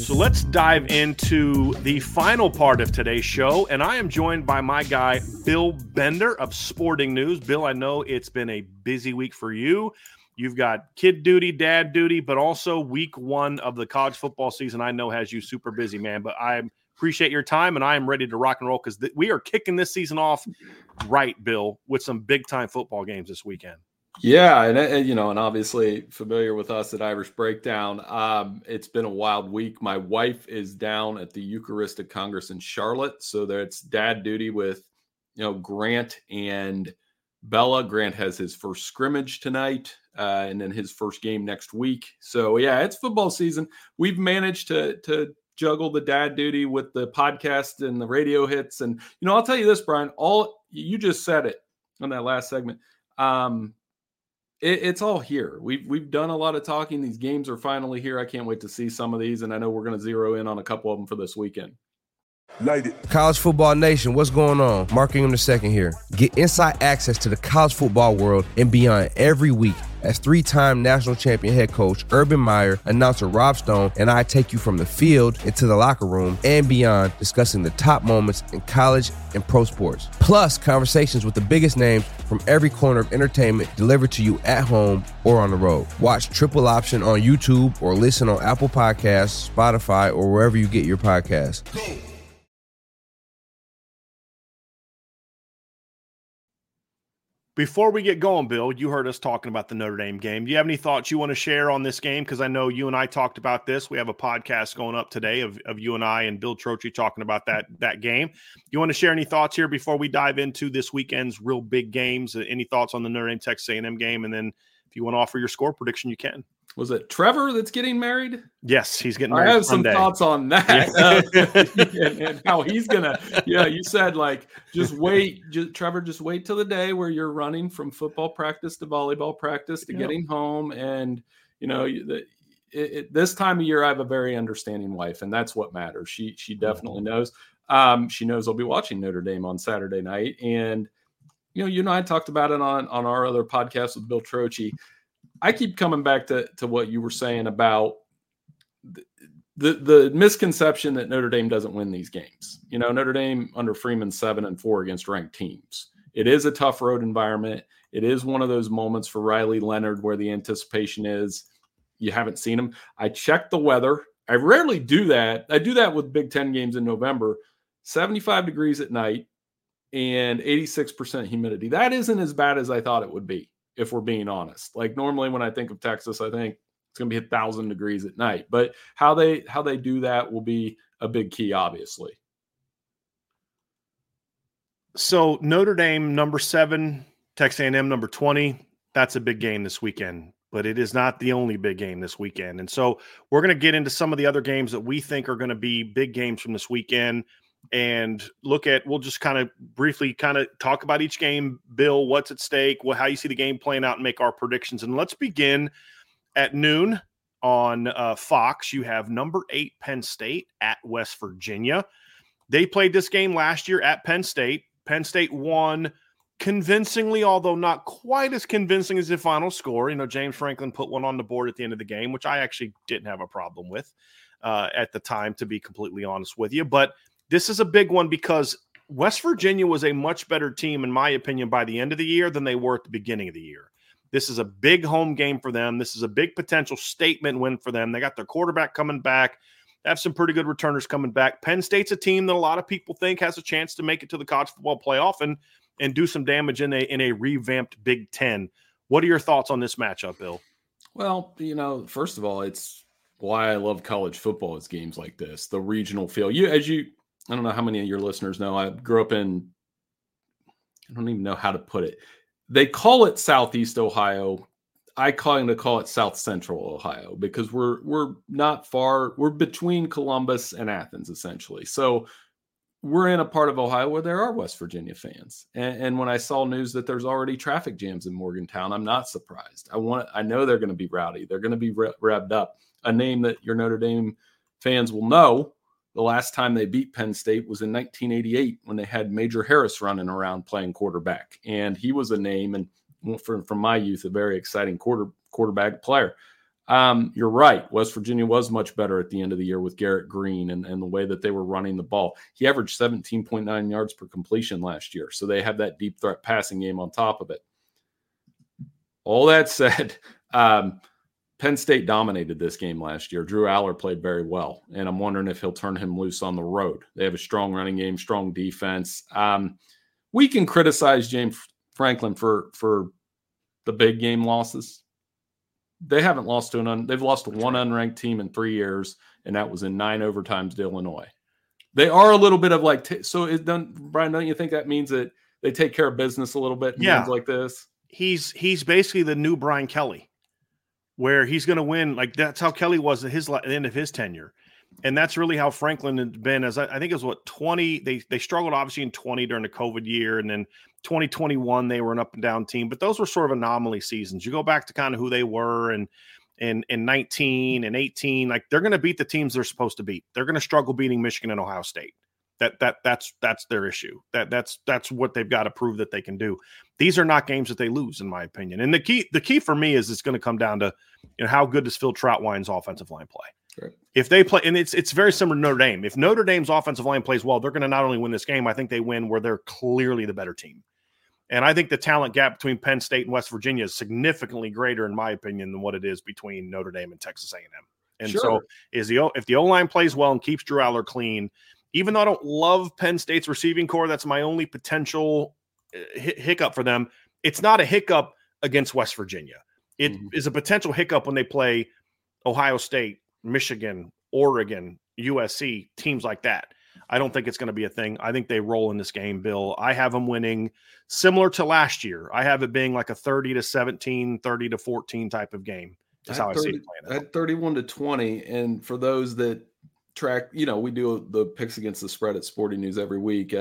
So let's dive into the final part of today's show, and I am joined by my guy, Bill Bender of Sporting News. Bill, I know it's been a busy week for you. You've got kid duty, dad duty, but also week one of the college football season I know has you super busy, man. But I appreciate your time, and I am ready to rock and roll because we are kicking this season off right, Bill, with some big-time football games this weekend. Yeah, and obviously familiar with us at Irish Breakdown. It's been a wild week. My wife is down at the Eucharistic Congress in Charlotte, so that's dad duty with, Grant and Bella. Grant has his first scrimmage tonight, and then his first game next week. So yeah, it's football season. We've managed to juggle the dad duty with the podcast and the radio hits, and I'll tell you this, Brian. You just said it on that last segment. It's all here. We've done a lot of talking. These games are finally here. I can't wait to see some of these, and I know we're going to zero in on a couple of them for this weekend. College Football Nation, what's going on? Mark Ingram II here. Get inside access to the college football world and beyond every week as three-time national champion head coach Urban Meyer, announcer Rob Stone, and I take you from the field into the locker room and beyond, discussing the top moments in college and pro sports. Plus, conversations with the biggest names from every corner of entertainment delivered to you at home or on the road. Watch Triple Option on YouTube or listen on Apple Podcasts, Spotify, or wherever you get your podcasts. Before we get going, Bill, you heard us talking about the Notre Dame game. Do you have any thoughts you want to share on this game? Because I know you and I talked about this. We have a podcast going up today of you and I and Bill Trocchi talking about that game. You want to share any thoughts here before we dive into this weekend's real big games? Any thoughts on the Notre Dame Texas A&M game? And then if you want to offer your score prediction, you can. Was it Trevor that's getting married? Yes, he's getting married. I have some thoughts on that. And how he's going to, you said just wait, Trevor, just wait till the day where you're running from football practice to volleyball practice to getting home. And, this time of year, I have a very understanding wife, and that's what matters. She definitely knows. She knows I'll be watching Notre Dame on Saturday night. And, you and I talked about it on our other podcast with Bill Trocchi. I keep coming back to what you were saying about the misconception that Notre Dame doesn't win these games. Notre Dame under Freeman's 7-4 against ranked teams. It is a tough road environment. It is one of those moments for Riley Leonard where the anticipation is you haven't seen him. I checked the weather. I rarely do that. I do that with Big Ten games in November. 75 degrees at night and 86% humidity. That isn't as bad as I thought it would be, if we're being honest. Normally when I think of Texas, I think it's going to be 1,000 degrees at night. But how they do that will be a big key, obviously. So Notre Dame, number 7, Texas A&M, number 20. That's a big game this weekend, but it is not the only big game this weekend. And so we're going to get into some of the other games that we think are going to be big games from this weekend and we'll just kind of briefly talk about each game, Bill, what's at stake, how you see the game playing out, and make our predictions. And let's begin at noon on Fox. You have number 8 Penn State at West Virginia. They played this game last year at Penn State. Penn State won convincingly, although not quite as convincing as the final score. James Franklin put one on the board at the end of the game, which I actually didn't have a problem with at the time, to be completely honest with you. But this is a big one because West Virginia was a much better team, in my opinion, by the end of the year than they were at the beginning of the year. This is a big home game for them. This is a big potential statement win for them. They got their quarterback coming back. They have some pretty good returners coming back. Penn State's a team that a lot of people think has a chance to make it to the college football playoff and do some damage in a revamped Big Ten. What are your thoughts on this matchup, Bill? Well, first of all, it's why I love college football is games like this, the regional feel. I don't know how many of your listeners know, I grew up in, I don't even know how to put it. They call it Southeast Ohio. I kind of call it South Central Ohio because we're not far. We're between Columbus and Athens, essentially. So we're in a part of Ohio where there are West Virginia fans. And when I saw news that there's already traffic jams in Morgantown, I'm not surprised. I know they're going to be rowdy. They're going to be revved up. A name that your Notre Dame fans will know. The last time they beat Penn State was in 1988 when they had Major Harris running around playing quarterback. And he was a name, and from my youth, a very exciting quarterback player. You're right. West Virginia was much better at the end of the year with Garrett Green and the way that they were running the ball. He averaged 17.9 yards per completion last year. So they have that deep threat passing game on top of it. All that said, Penn State dominated this game last year. Drew Aller played very well, and I'm wondering if he'll turn him loose on the road. They have a strong running game, strong defense. We can criticize James Franklin for the big game losses. They haven't lost they've lost to one unranked team in 3 years, and that was in 9 overtimes to Illinois. They are a little bit of like, Brian, don't you think that means that they take care of business a little bit in games like this? He's basically the new Brian Kelly, where he's going to win. Like, that's how Kelly was at the end of his tenure. And that's really how Franklin had been. As I think it was 20, they struggled obviously in 20 during the COVID year. And then 2021, they were an up and down team, but those were sort of anomaly seasons. You go back to kind of who they were and 19 and 18, like they're going to beat the teams they're supposed to beat. They're going to struggle beating Michigan and Ohio State. That's their issue. That's what they've got to prove that they can do. These are not games that they lose, in my opinion. And the key for me is it's going to come down to, how good does Phil Troutwine's offensive line play? Right. If they play, and it's very similar to Notre Dame. If Notre Dame's offensive line plays well, they're going to not only win this game, I think they win where they're clearly the better team. And I think the talent gap between Penn State and West Virginia is significantly greater, in my opinion, than what it is between Notre Dame and Texas A&M. And sure. So if the O-line plays well and keeps Drew Aller clean, even though I don't love Penn State's receiving core, that's my only potential hiccup for them. It's not a hiccup against West Virginia. It is a potential hiccup when they play Ohio State, Michigan, Oregon, USC, teams like that. I don't think it's going to be a thing. I think they roll in this game, Bill. I have them winning similar to last year. I have it being like a 30-17, 30-14 type of game. That's how I see it playing out. At 31-20. And for those that track, we do the picks against the spread at Sporting News every week.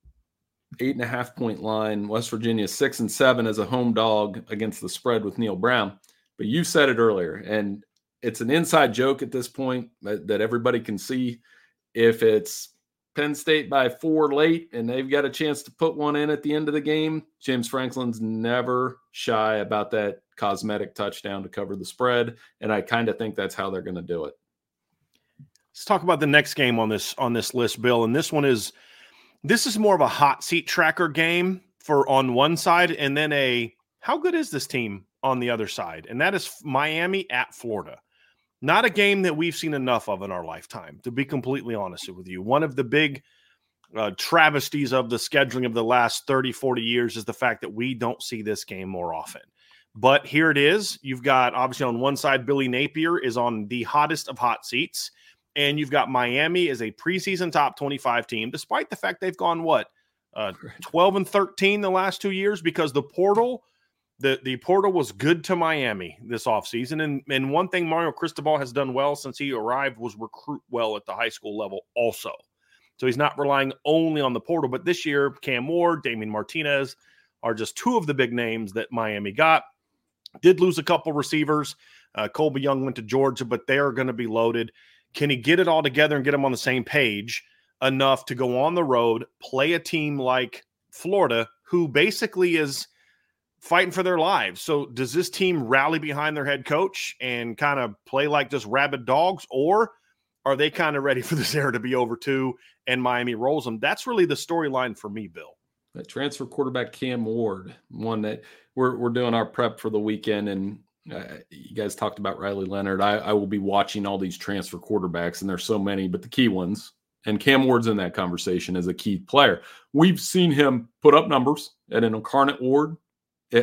8.5 point line. West Virginia 6-7 as a home dog against the spread with Neil Brown. But you said it earlier, and it's an inside joke at this point that everybody can see. If it's Penn State by 4 late and they've got a chance to put one in at the end of the game, James Franklin's never shy about that cosmetic touchdown to cover the spread. And I kind of think that's how they're going to do it. Let's talk about the next game on this list, Bill. And this is more of a hot seat tracker game on one side, and then how good is this team on the other side? And that is Miami at Florida. Not a game that we've seen enough of in our lifetime, to be completely honest with you. One of the big travesties of the scheduling of the last 30, 40 years is the fact that we don't see this game more often. But here it is. You've got, obviously, on one side, Billy Napier is on the hottest of hot seats. And you've got Miami as a preseason top 25 team, despite the fact they've gone, 12-13 the last 2 years, because the portal – The portal was good to Miami this offseason. And one thing Mario Cristobal has done well since he arrived was recruit well at the high school level also. So he's not relying only on the portal. But this year, Cam Ward, Damian Martinez are just two of the big names that Miami got. Did lose a couple receivers. Colby Young went to Georgia, but they are going to be loaded. Can he get it all together and get them on the same page enough to go on the road, play a team like Florida, who basically is – fighting for their lives? So does this team rally behind their head coach and kind of play like just rabid dogs, or are they kind of ready for this era to be over too and Miami rolls them? That's really the storyline for me, Bill. That transfer quarterback Cam Ward, one that we're doing our prep for the weekend, and you guys talked about Riley Leonard. I will be watching all these transfer quarterbacks, and there's so many, but the key ones, and Cam Ward's in that conversation as a key player. We've seen him put up numbers at an Incarnate Word, let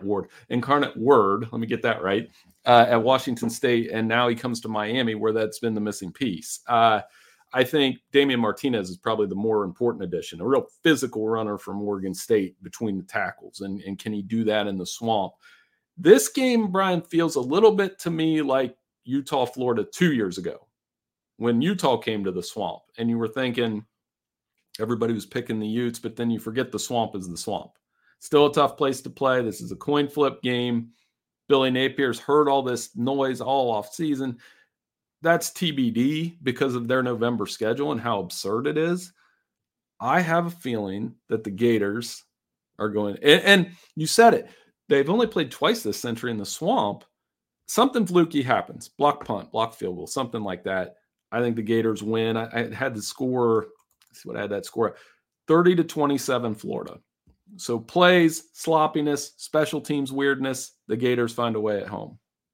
me get that right, at Washington State, and now he comes to Miami, where that's been the missing piece. I think Damian Martinez is probably the more important addition, a real physical runner from Oregon State between the tackles, and can he do that in the swamp? This game, Brian, feels a little bit to me like Utah, Florida 2 years ago, when Utah came to the swamp, and you were thinking everybody was picking the Utes, but then you forget the swamp is the swamp. Still a tough place to play. This is a coin flip game. Billy Napier's heard all this noise all off season. That's TBD because of their November schedule and how absurd it is. I have a feeling that the Gators are going, and you said it, they've only played twice this century in the swamp. something fluky happens. Block punt, block field goal, something like that. I think the Gators win. I had the score. Let's see what I had that score. 30-27 Florida. So plays, sloppiness, special teams weirdness, the Gators find a way at home.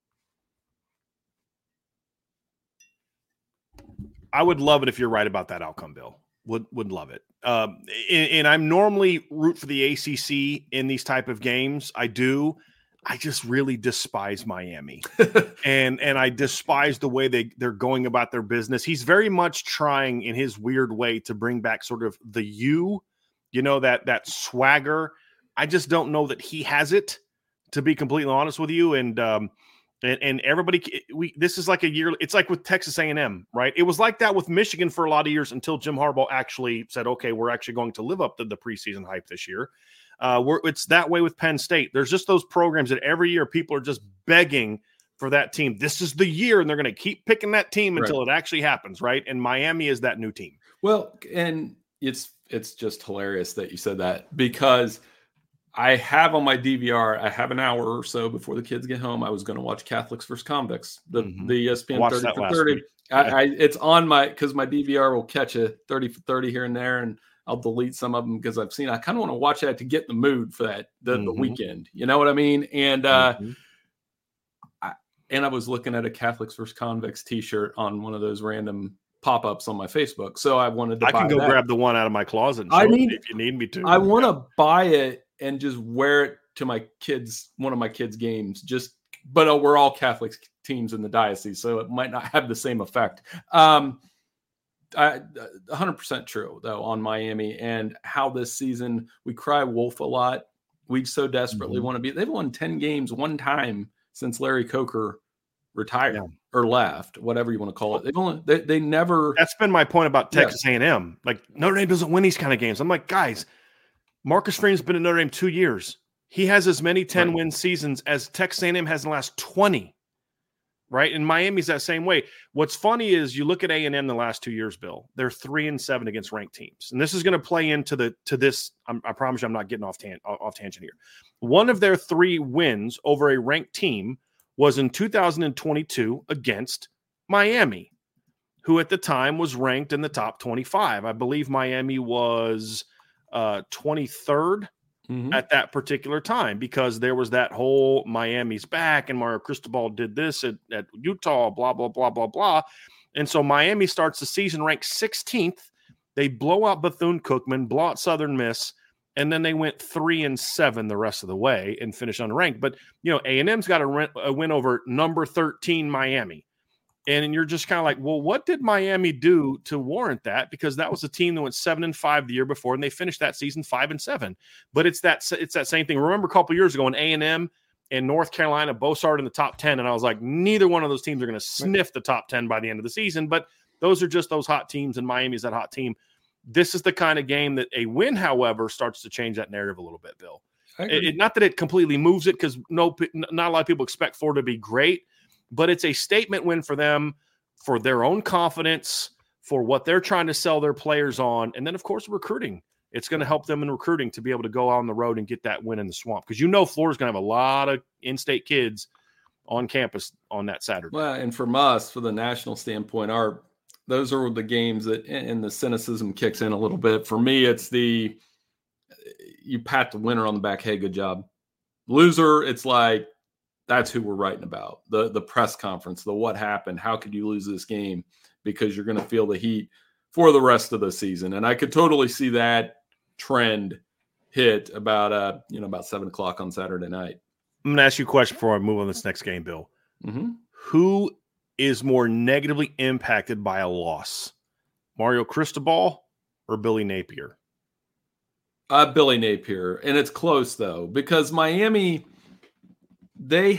I would love it if you're right about that outcome, Bill. Would love it. And I'm normally root for the ACC in these type of games. I do. I just really despise Miami, and I despise the way they're going about their business. He's very much trying in his weird way to bring back sort of the that swagger. I just don't know that he has it, to be completely honest with you. And everybody, this is like a year. It's like with Texas A&M, right? It was like that with Michigan for a lot of years until Jim Harbaugh actually said, okay, we're actually going to live up to the preseason hype this year. It's that way with Penn State. There's just those programs that every year people are just begging for that team. This is the year, and they're going to keep picking that team until it actually happens, right? And Miami is that new team. Well, and it's just hilarious that you said that, because I have on my DVR, I have an hour or so before the kids get home. I was going to watch Catholics versus Convicts, the ESPN 30 for 30. It's on because my DVR will catch a 30 for 30 here and there, and I'll delete some of them because I kind of want to watch that to get in the mood for that the weekend. You know what I mean? And I was looking at a Catholics versus Convicts T-shirt on one of those random pop-ups on my Facebook, so I wanted to. I can go grab the one out of my closet. And if you need me to. I want to buy it and just wear it to one of my kids' games. But we're all Catholic teams in the diocese, so it might not have the same effect. 100% true though on Miami and how this season we cry wolf a lot. We so desperately want to be. They've won 10 games one time since Larry Coker retired or left, whatever you want to call it. They never. That's been my point about Texas A&M. Like, Notre Dame doesn't win these kind of games. I'm like, guys, Marcus Freeman's been at Notre Dame 2 years. He has as many 10-win seasons as Texas A&M has in the last 20. Right. And Miami's that same way. What's funny is you look at A&M the last 2 years, Bill, they're 3-7 against ranked teams. And this is going to play into this. I promise you I'm not getting off tangent here. One of their 3 wins over a ranked team was in 2022 against Miami, who at the time was ranked in the top 25. I believe Miami was 23rd. At that particular time, because there was that whole Miami's back and Mario Cristobal did this at Utah, blah, blah, blah, blah, blah. And so Miami starts the season ranked 16th. They blow out Bethune-Cookman, blow out Southern Miss, and then they went 3-7 the rest of the way and finished unranked. But, A&M's got a win over number 13 Miami. And you're just kind of like, well, what did Miami do to warrant that? Because that was a team that went 7-5 the year before, and they finished that season 5-7. But it's that same thing. Remember a couple years ago when A&M and North Carolina both started in the top 10, and I was like, neither one of those teams are going to sniff the top 10 by the end of the season. But those are just those hot teams, and Miami's that hot team. This is the kind of game that a win, however, starts to change that narrative a little bit, Bill. Not that it completely moves it, because not a lot of people expect Florida to be great. But it's a statement win for them, for their own confidence, for what they're trying to sell their players on. And then, of course, recruiting. It's going to help them in recruiting to be able to go out on the road and get that win in the Swamp. Because Florida's going to have a lot of in-state kids on campus on that Saturday. Well, and from us, for the national standpoint, those are the games that, and the cynicism kicks in a little bit. For me, it's you pat the winner on the back. Hey, good job. Loser, it's like, that's who we're writing about. The press conference, the what happened, how could you lose this game? Because you're going to feel the heat for the rest of the season. And I could totally see that trend hit about 7:00 on Saturday night. I'm going to ask you a question before I move on this next game, Bill. Who is more negatively impacted by a loss? Mario Cristobal or Billy Napier? Billy Napier. And it's close, though, because Miami – they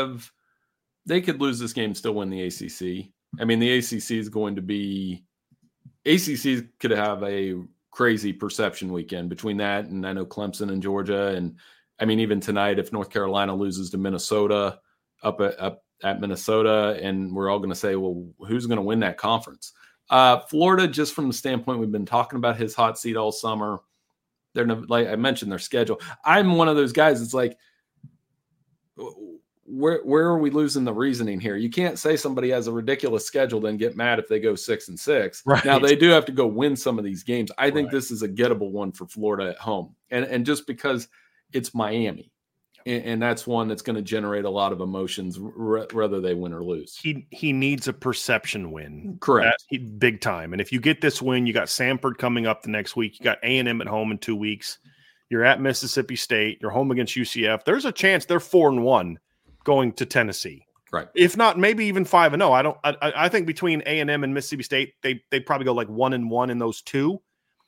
could lose this game and still win the ACC. I mean, the ACC is going to be – ACC could have a crazy perception weekend between that and I know Clemson and Georgia. And, I mean, even tonight, if North Carolina loses to Minnesota up at Minnesota, and we're all going to say, well, who's going to win that conference? Florida, just from the standpoint we've been talking about his hot seat all summer, like I mentioned, their schedule. I'm one of those guys that's like – where are we losing the reasoning here? You can't say somebody has a ridiculous schedule, then get mad if they go 6-6. Right. Now they do have to go win some of these games. I think this is a gettable one for Florida at home. And just because it's Miami, and that's one that's going to generate a lot of emotions, whether they win or lose. He needs a perception win. Correct. Big time. And if you get this win, you got Samford coming up the next week. You got A&M at home in 2 weeks. You're at Mississippi State. You're home against UCF. There's a chance they're 4-1 going to Tennessee. Right. If not, maybe even 5-0. I think between A&M and Mississippi State, they probably go like 1-1 in those two.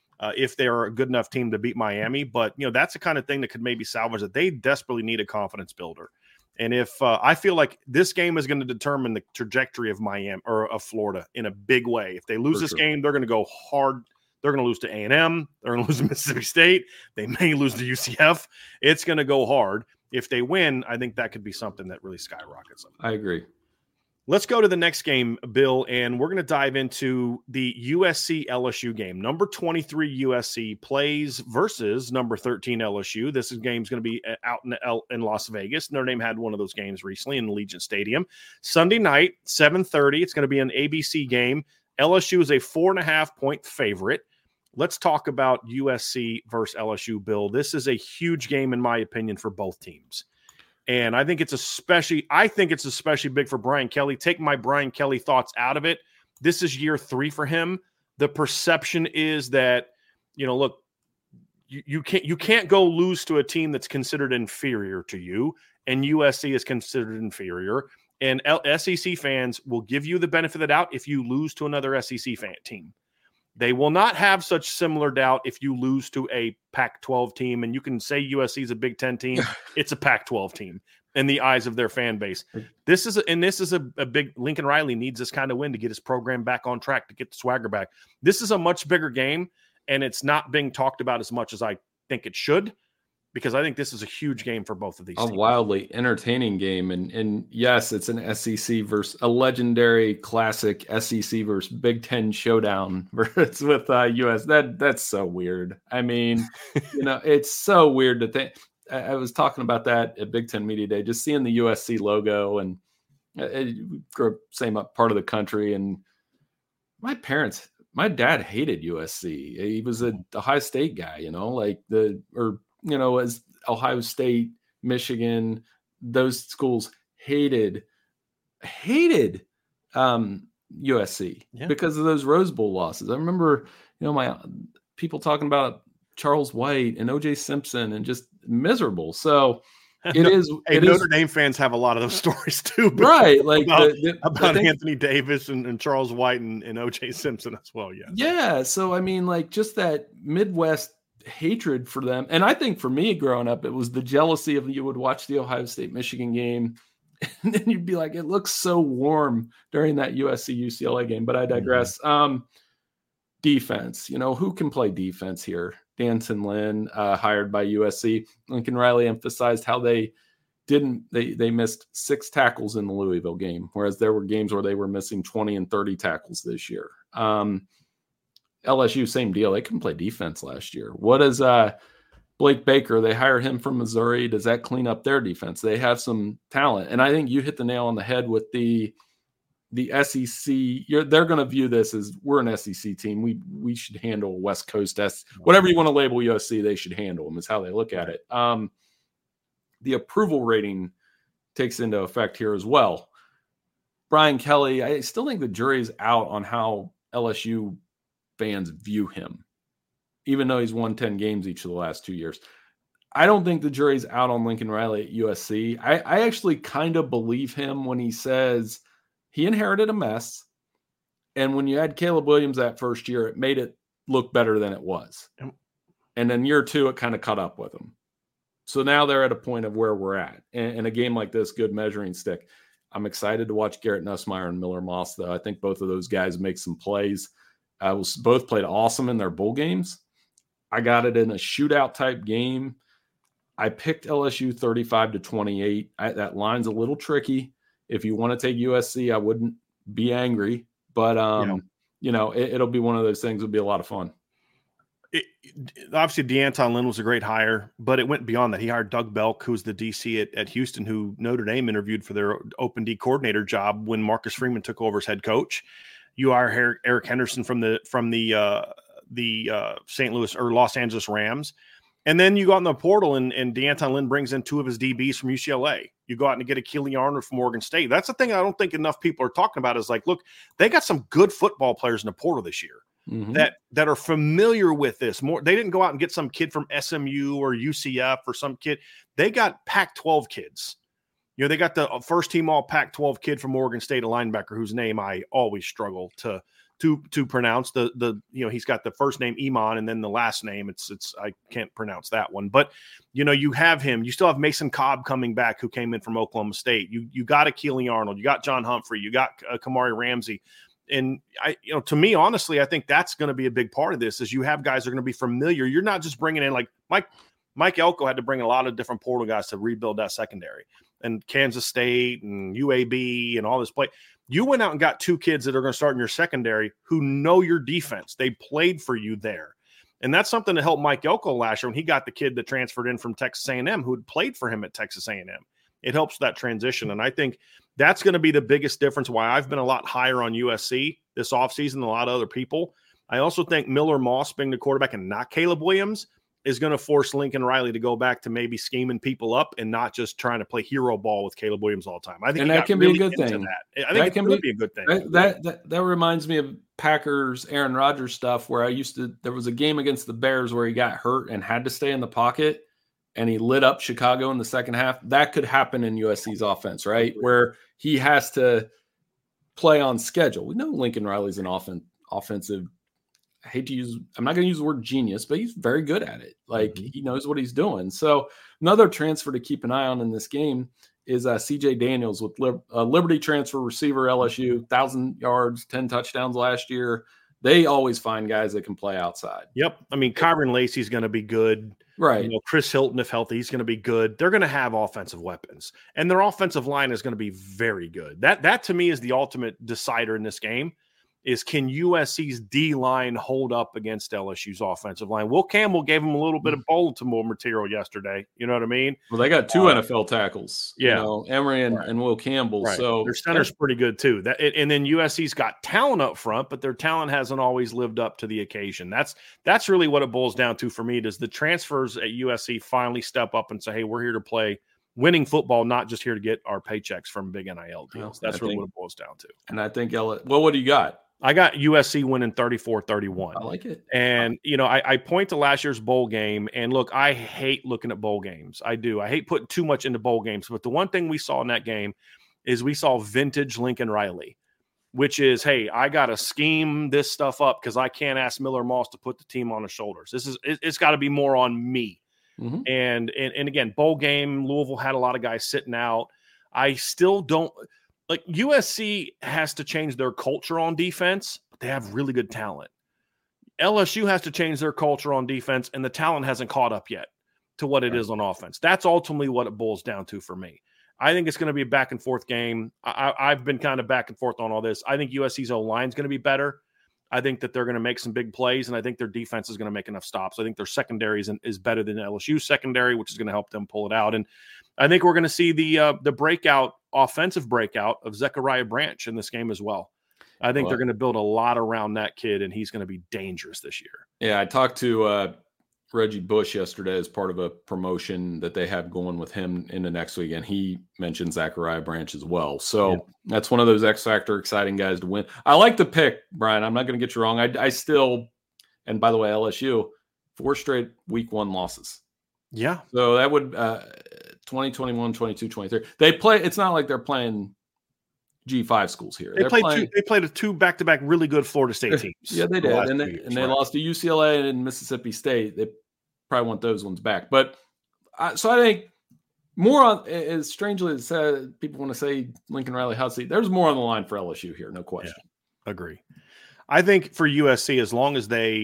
If they're a good enough team to beat Miami. But, that's the kind of thing that could maybe salvage it. They desperately need a confidence builder. And if I feel like this game is going to determine the trajectory of Miami or of Florida in a big way. If they lose this game, they're going to go hard. They're going to lose to A&M. They're going to lose to Mississippi State. They may lose to UCF. It's going to go hard. If they win, I think that could be something that really skyrockets them. I agree. Let's go to the next game, Bill, and we're going to dive into the USC LSU game. Number 23 USC plays versus number 13 LSU. This game's going to be out in Las Vegas. Notre Dame had one of those games recently in Allegiant Stadium. Sunday night, 7:30. It's going to be an ABC game. LSU is a 4.5-point favorite. Let's talk about USC versus LSU, Bill. This is a huge game, in my opinion, for both teams. And I think it's especially big for Brian Kelly. Take my Brian Kelly thoughts out of it. This is year 3 for him. The perception is that, look, you can't go lose to a team that's considered inferior to you, and USC is considered inferior. And SEC fans will give you the benefit of the doubt if you lose to another SEC team. They will not have such similar doubt if you lose to a Pac-12 team, and you can say USC is a Big Ten team. It's a Pac-12 team in the eyes of their fan base. This is a big – Lincoln Riley needs this kind of win to get his program back on track, to get the swagger back. This is a much bigger game, and it's not being talked about as much as I think it should, because I think this is a huge game for both of these teams. A wildly entertaining game. And yes, it's an SEC versus a legendary classic SEC versus Big Ten showdown versus with US. That's so weird. I mean, it's so weird to think. I was talking about that at Big Ten Media Day, just seeing the USC logo, and grew up same part of the country. And my dad hated USC. He was a Ohio State guy, as Ohio State, Michigan, those schools hated USC because of those Rose Bowl losses. I remember, my people talking about Charles White and OJ Simpson and just miserable. So Notre Dame fans have a lot of those stories too, right? Like about Anthony Davis and Charles White and OJ Simpson as well. Yeah. Yeah. So, I mean, like, just that Midwest hatred for them. And I think for me growing up, it was the jealousy of, you would watch the Ohio State Michigan game and then you'd be like, it looks so warm during that USC UCLA game, but I digress. Defense, who can play defense here? Danton Lynn, hired by USC. Lincoln Riley emphasized how they missed 6 tackles in the Louisville game, whereas there were games where they were missing 20 and 30 tackles this year. LSU, same deal. They couldn't play defense last year. What is Blake Baker? They hired him from Missouri. Does that clean up their defense? They have some talent. And I think you hit the nail on the head with the SEC. They're going to view this as, we're an SEC team. We should handle West Coast whatever you want to label USC, they should handle them, is how they look at it. The approval rating takes into effect here as well. Brian Kelly, I still think the jury's out on how LSU fans view him, even though he's won 10 games each of the last 2 years. I don't think the jury's out on Lincoln Riley at USC. I actually kind of believe him when he says he inherited a mess, and when you had Caleb Williams that first year, it made it look better than it was. And then year 2, it kind of caught up with him. So now they're at a point of where we're at. And a game like this, good measuring stick. I'm excited to watch Garrett Nussmeier and Miller Moss, though. I think both of those guys make some plays. Both played awesome in their bowl games. I got it in a shootout type game. I picked LSU 35-28. That line's a little tricky. If you want to take USC, I wouldn't be angry, but it'll be one of those things. It'll be a lot of fun. Obviously, DeAnton Lynn was a great hire, but it went beyond that. He hired Doug Belk, who's the DC at Houston, who Notre Dame interviewed for their open D coordinator job when Marcus Freeman took over as head coach. You hire Eric Henderson from the St. Louis or Los Angeles Rams. And then you go out in the portal and DeAnton Lynn brings in 2 of his DBs from UCLA. You go out and get a Keely Arnold from Oregon State. That's the thing I don't think enough people are talking about is like, look, they got some good football players in the portal this year that are familiar with this. More, they didn't go out and get some kid from SMU or UCF or some kid. They got Pac-12 kids. You know, they got the first team all Pac-12 kid from Oregon State, a linebacker whose name I always struggle to pronounce. He's got the first name Iman and then the last name it's I can't pronounce that one. But you have him. You still have Mason Cobb coming back, who came in from Oklahoma State. You got a Keely Arnold. You got John Humphrey. You got Kamari Ramsey. And to me, honestly, I think that's going to be a big part of this. Is you have guys that are going to be familiar. You're not just bringing in like Mike Elko had to bring a lot of different portal guys to rebuild that secondary, and Kansas State and UAB and all this play. You went out and got 2 kids that are going to start in your secondary who know your defense. They played for you there. And that's something that helped Mike Elko last year when he got the kid that transferred in from Texas A&M who had played for him at Texas A&M. It helps that transition. And I think that's going to be the biggest difference why I've been a lot higher on USC this offseason than a lot of other people. I also think Miller Moss being the quarterback and not Caleb Williams is going to force Lincoln Riley to go back to maybe scheming people up and not just trying to play hero ball with Caleb Williams all the time. I think that can be a good thing. I think it can be a good thing. That reminds me of Packers Aaron Rodgers stuff where there was a game against the Bears where he got hurt and had to stay in the pocket and he lit up Chicago in the second half. That could happen in USC's offense, right? Where he has to play on schedule. We know Lincoln Riley's an offensive. I'm not going to use the word genius, but he's very good at it. Like he knows what he's doing. So another transfer to keep an eye on in this game is CJ Daniels with Liberty transfer receiver, LSU, 1,000 yards, 10 touchdowns last year. They always find guys that can play outside. Yep. I mean, Kyron Lacey's going to be good. Right. Chris Hilton, if healthy, he's going to be good. They're going to have offensive weapons, and their offensive line is going to be very good. That to me is the ultimate decider in this game. Is can USC's D-line hold up against LSU's offensive line? Will Campbell gave him a little bit of Baltimore material yesterday. You know what I mean? Well, they got 2 NFL tackles. Yeah. Emory and Will Campbell. Right. So their center's pretty good too. And then USC's got talent up front, but their talent hasn't always lived up to the occasion. That's really what it boils down to for me. Does the transfers at USC finally step up and say, hey, we're here to play winning football, not just here to get our paychecks from big NIL deals? That's really what it boils down to. And I think what do you got? I got USC winning 34-31. I like it. And, I point to last year's bowl game. And, look, I hate looking at bowl games. I do. I hate putting too much into bowl games. But the one thing we saw in that game is we saw vintage Lincoln Riley, which is, hey, I got to scheme this stuff up because I can't ask Miller Moss to put the team on his shoulders. It's got to be more on me. Mm-hmm. And again, bowl game, Louisville had a lot of guys sitting out. I still don't – like USC has to change their culture on defense, but they have really good talent. LSU has to change their culture on defense, and the talent hasn't caught up yet to what it is on offense. That's ultimately what it boils down to for me. I think it's going to be a back and forth game. I've been kind of back and forth on all this. I think USC's O-line is going to be better. I think that they're going to make some big plays, and I think their defense is going to make enough stops. I think their secondary is better than LSU's secondary, which is going to help them pull it out. And I think we're going to see the offensive breakout of Zechariah Branch in this game as well. I think they're going to build a lot around that kid, and he's going to be dangerous this year. Yeah, I talked to Reggie Bush yesterday as part of a promotion that they have going with him in the next week, and he mentioned Zechariah Branch as well. So that's one of those X-Factor exciting guys to win. I like the pick, Brian. I'm not going to get you wrong. I still, and by the way, LSU, 4 straight week 1 losses. Yeah. So that would 20, 21, 22, 23. They play. It's not like they're playing G5 schools here. They played 2 back-to-back really good Florida State teams. Yeah, they did. They lost to UCLA and Mississippi State. They probably want those ones back. But so I think more on, as strangely as people want to say Lincoln Riley hot seat, there's more on the line for LSU here, no question. Yeah, agree. I think for USC, as long as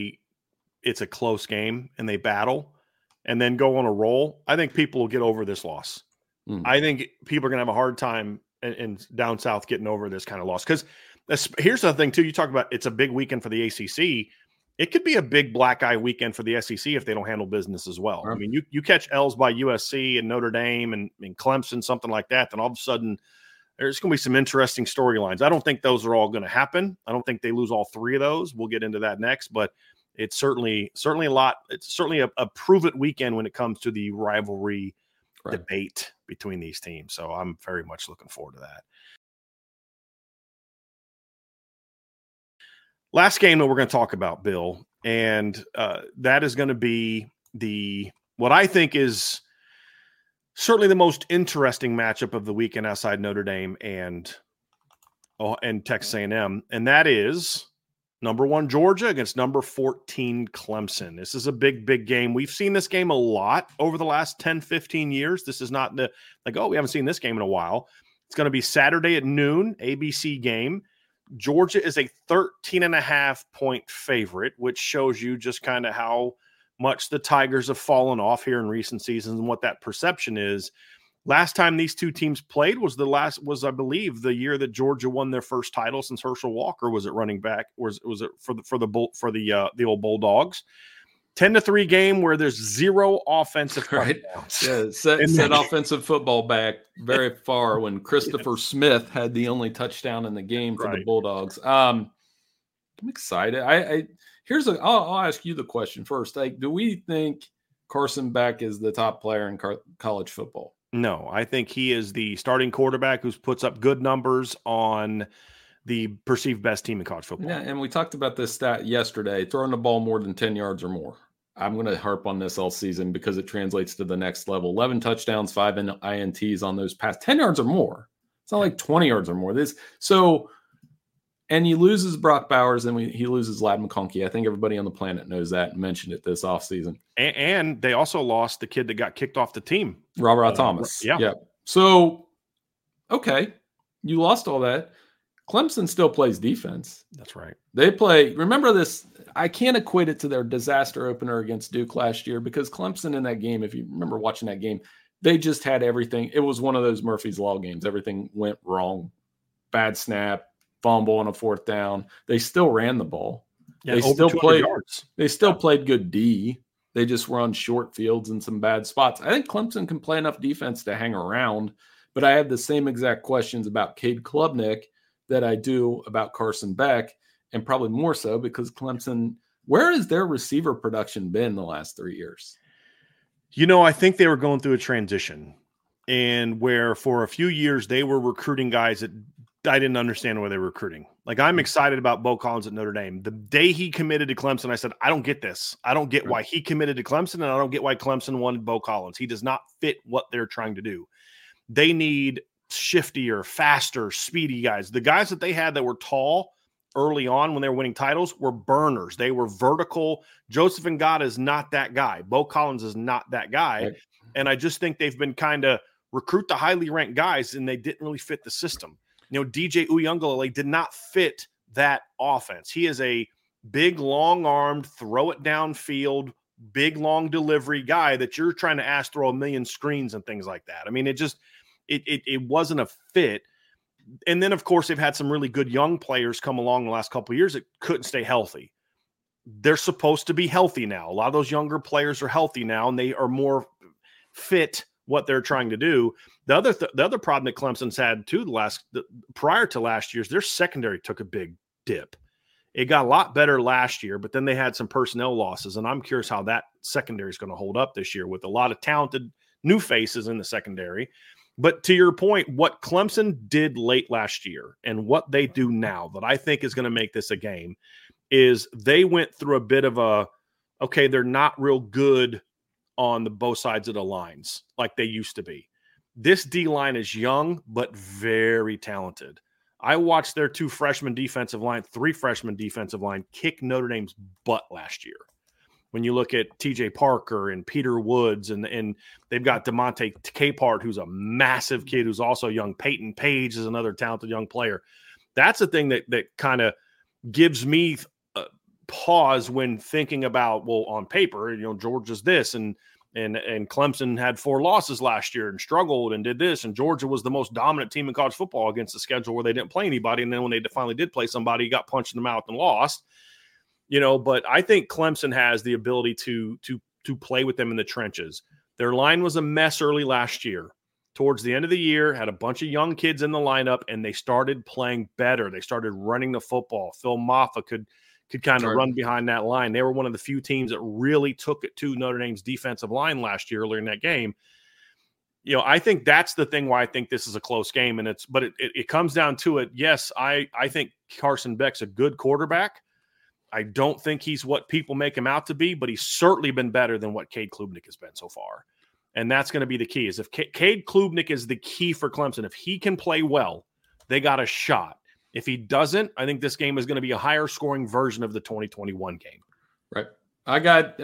it's a close game and they battle and then go on a roll, I think people will get over this loss. I think people are going to have a hard time in down south getting over this kind of loss. Because here's the thing, too. You talk about it's a big weekend for the ACC. it could be a big black eye weekend for the SEC if they don't handle business as well. I mean, you catch L's by USC and Notre Dame and Clemson, something like that, then all of a sudden there's going to be some interesting storylines. I don't think those are all going to happen. I don't think they lose all three of those. We'll get into that next, but it's certainly a lot. It's certainly a prove-it weekend when it comes to the rivalry debate between these teams. So I'm very much looking forward to that. Last game that we're going to talk about, Bill, and that is going to be what I think is certainly the most interesting matchup of the weekend outside Notre Dame and Texas A&M, and that is number 1 Georgia against number 14 Clemson. This is a big, big game. We've seen this game a lot over the last 10, 15 years. This is not we haven't seen this game in a while. It's going to be Saturday at noon, ABC game. Georgia is a 13.5-point favorite, which shows you just kind of how much the Tigers have fallen off here in recent seasons and what that perception is. Last time these two teams played was I believe the year that Georgia won their first title since Herschel Walker was at running back. Was it for the old Bulldogs? 10-3 game where there's zero offensive touchdowns. Yeah, set offensive football back very far when Christopher Smith had the only touchdown in the game for the Bulldogs. I'm excited. I'll ask you the question first. Do we think Carson Beck is the top player in college football? No, I think he is the starting quarterback who puts up good numbers on the perceived best team in college football. Yeah, and we talked about this stat yesterday, throwing the ball more than 10 yards or more. I'm going to harp on this all season because it translates to the next level. 11 touchdowns, 5 INTs on those passes. 10 yards or more. It's not like 20 yards or more. And he loses Brock Bowers, and he loses Ladd McConkey. I think everybody on the planet knows that and mentioned it this offseason. And they also lost the kid that got kicked off the team. Robert Thomas. Yeah. So, okay, you lost all that. Clemson still plays defense. That's right. They play. Remember this. I can't equate it to their disaster opener against Duke last year because Clemson in that game, if you remember watching that game, they just had everything. It was one of those Murphy's Law games. Everything went wrong. Bad snap, fumble on a 4th down. They still ran the ball. Yeah, they still played yards. They still played good D. They just were on short fields in some bad spots. I think Clemson can play enough defense to hang around, but I have the same exact questions about Cade Klubnik that I do about Carson Beck, and probably more so because Clemson, where has their receiver production been the last 3 years? I think they were going through a transition, and where for a few years they were recruiting guys that I didn't understand why they were recruiting. Like, I'm excited about Bo Collins at Notre Dame. The day he committed to Clemson, I said, I don't get this. I don't get why he committed to Clemson, and I don't get why Clemson wanted Bo Collins. He does not fit what they're trying to do. They need shiftier, faster, speedy guys. The guys that they had that were tall early on when they were winning titles were burners. They were vertical. Joseph Ngata is not that guy. Bo Collins is not that guy. Right. And I just think they've been kind of recruit the highly ranked guys, and they didn't really fit the system. DJ Uiagalelei did not fit that offense. He is a big, long-armed, throw it downfield, big, long delivery guy that you're trying to throw a million screens and things like that. I mean, it wasn't a fit. And then, of course, they've had some really good young players come along the last couple of years that couldn't stay healthy. They're supposed to be healthy now. A lot of those younger players are healthy now, and they are more fit what they're trying to do. The other problem that Clemson's had too, prior to last year's, their secondary took a big dip. It got a lot better last year, but then they had some personnel losses, and I'm curious how that secondary is going to hold up this year with a lot of talented new faces in the secondary. But to your point, what Clemson did late last year and what they do now that I think is going to make this a game is they went through a bit of they're not real good on the both sides of the lines like they used to be. This D-line is young, but very talented. I watched their 3 freshman defensive line kick Notre Dame's butt last year. When you look at TJ Parker and Peter Woods, and they've got DeMonte Capehart, who's a massive kid who's also young. Peyton Page is another talented young player. That's the thing that kind of gives me pause when thinking about, well, on paper, Georgia's this, and Clemson had 4 losses last year and struggled and did this, and Georgia was the most dominant team in college football against a schedule where they didn't play anybody, and then when they finally did play somebody, got punched in the mouth and lost. But I think Clemson has the ability to play with them in the trenches. Their line was a mess early last year. Towards the end of the year, had a bunch of young kids in the lineup, and they started playing better. They started running the football. Phil Maffa could kind of run behind that line. They were one of the few teams that really took it to Notre Dame's defensive line last year earlier in that game. I think that's the thing why I think this is a close game, but it comes down to it. Yes, I think Carson Beck's a good quarterback. I don't think he's what people make him out to be, but he's certainly been better than what Cade Klubnik has been so far. And that's going to be the key. Is if Cade Klubnik is the key for Clemson. If he can play well, they got a shot. If he doesn't, I think this game is going to be a higher scoring version of the 2021 game. Right. I got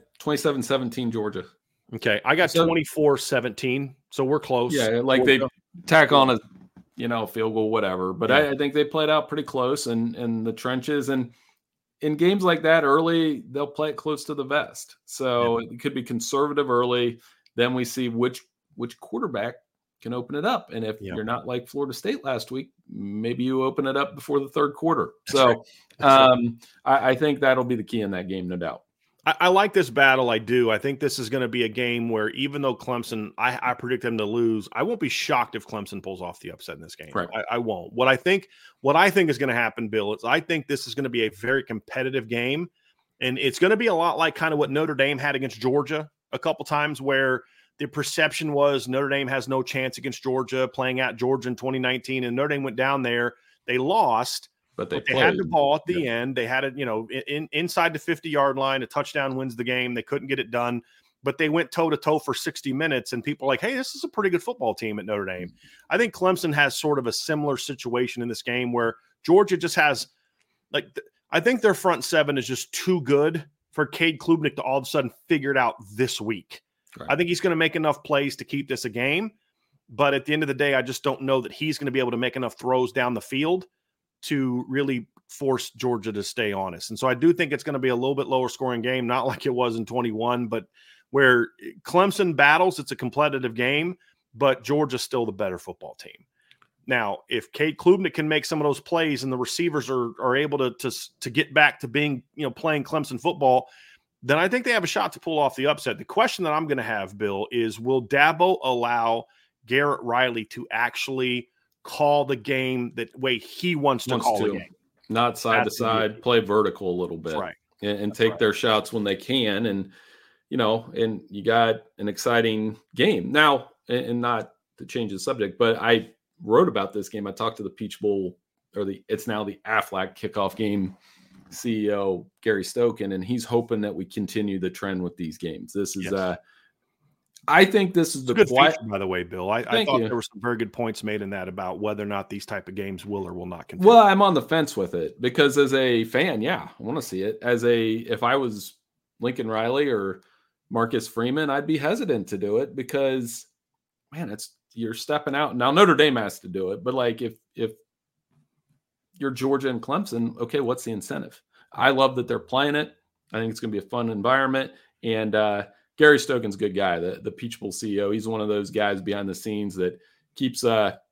27-17 Georgia. Okay. I got 24-17. So we're close. Yeah, like they tack on a field goal, whatever. But yeah. I think they played out pretty close in the trenches. And in games like that early, they'll play it close to the vest. So it could be conservative early. Then we see which quarterback can open it up. And if you're not like Florida State last week, maybe you open it up before the third quarter. That's right. I think that'll be the key in that game, no doubt. I like this battle. I do. I think this is going to be a game where even though Clemson, I predict them to lose, I won't be shocked if Clemson pulls off the upset in this game. Right. I won't. What I think is going to happen, Bill, is I think this is going to be a very competitive game. And it's going to be a lot like kind of what Notre Dame had against Georgia a couple times, where the perception was Notre Dame has no chance against Georgia, playing at Georgia in 2019. And Notre Dame went down there. They lost. But they had the ball at the end. They had it, inside the 50-yard line. A touchdown wins the game. They couldn't get it done, but they went toe-to-toe for 60 minutes, and people are like, hey, this is a pretty good football team at Notre Dame. I think Clemson has sort of a similar situation in this game where Georgia just has I think their front seven is just too good for Cade Klubnik to all of a sudden figure it out this week. Right. I think he's going to make enough plays to keep this a game, but at the end of the day, I just don't know that he's going to be able to make enough throws down the field to really force Georgia to stay honest. And so I do think it's going to be a little bit lower scoring game, not like it was in 21, but where Clemson battles, it's a competitive game, but Georgia's still the better football team. Now, if Cade Klubnik can make some of those plays and the receivers are able to get back to being, playing Clemson football, then I think they have a shot to pull off the upset. The question that I'm going to have, Bill, is will Dabo allow Garrett Riley to actually call the game that way he wants to call the game? Not side to side, play vertical a little bit. Right. And take their shots when they can. And, and you got an exciting game. Now, and not to change the subject, but I wrote about this game. I talked to the Peach Bowl, it's now the Aflac kickoff game CEO, Gary Stokan, and he's hoping that we continue the trend with these games. This is I think this is the good feature, by the way, Bill. I thought there were some very good points made in that about whether or not these type of games will or will not continue. Well, I'm on the fence with it because as a fan, I want to see it. If I was Lincoln Riley or Marcus Freeman, I'd be hesitant to do it because, man, you're stepping out. Now Notre Dame has to do it, but if you're Georgia and Clemson, okay, what's the incentive? I love that they're playing it. I think it's going to be a fun environment, and Gary Stokan's a good guy, the Peach Bowl CEO. He's one of those guys behind the scenes that keeps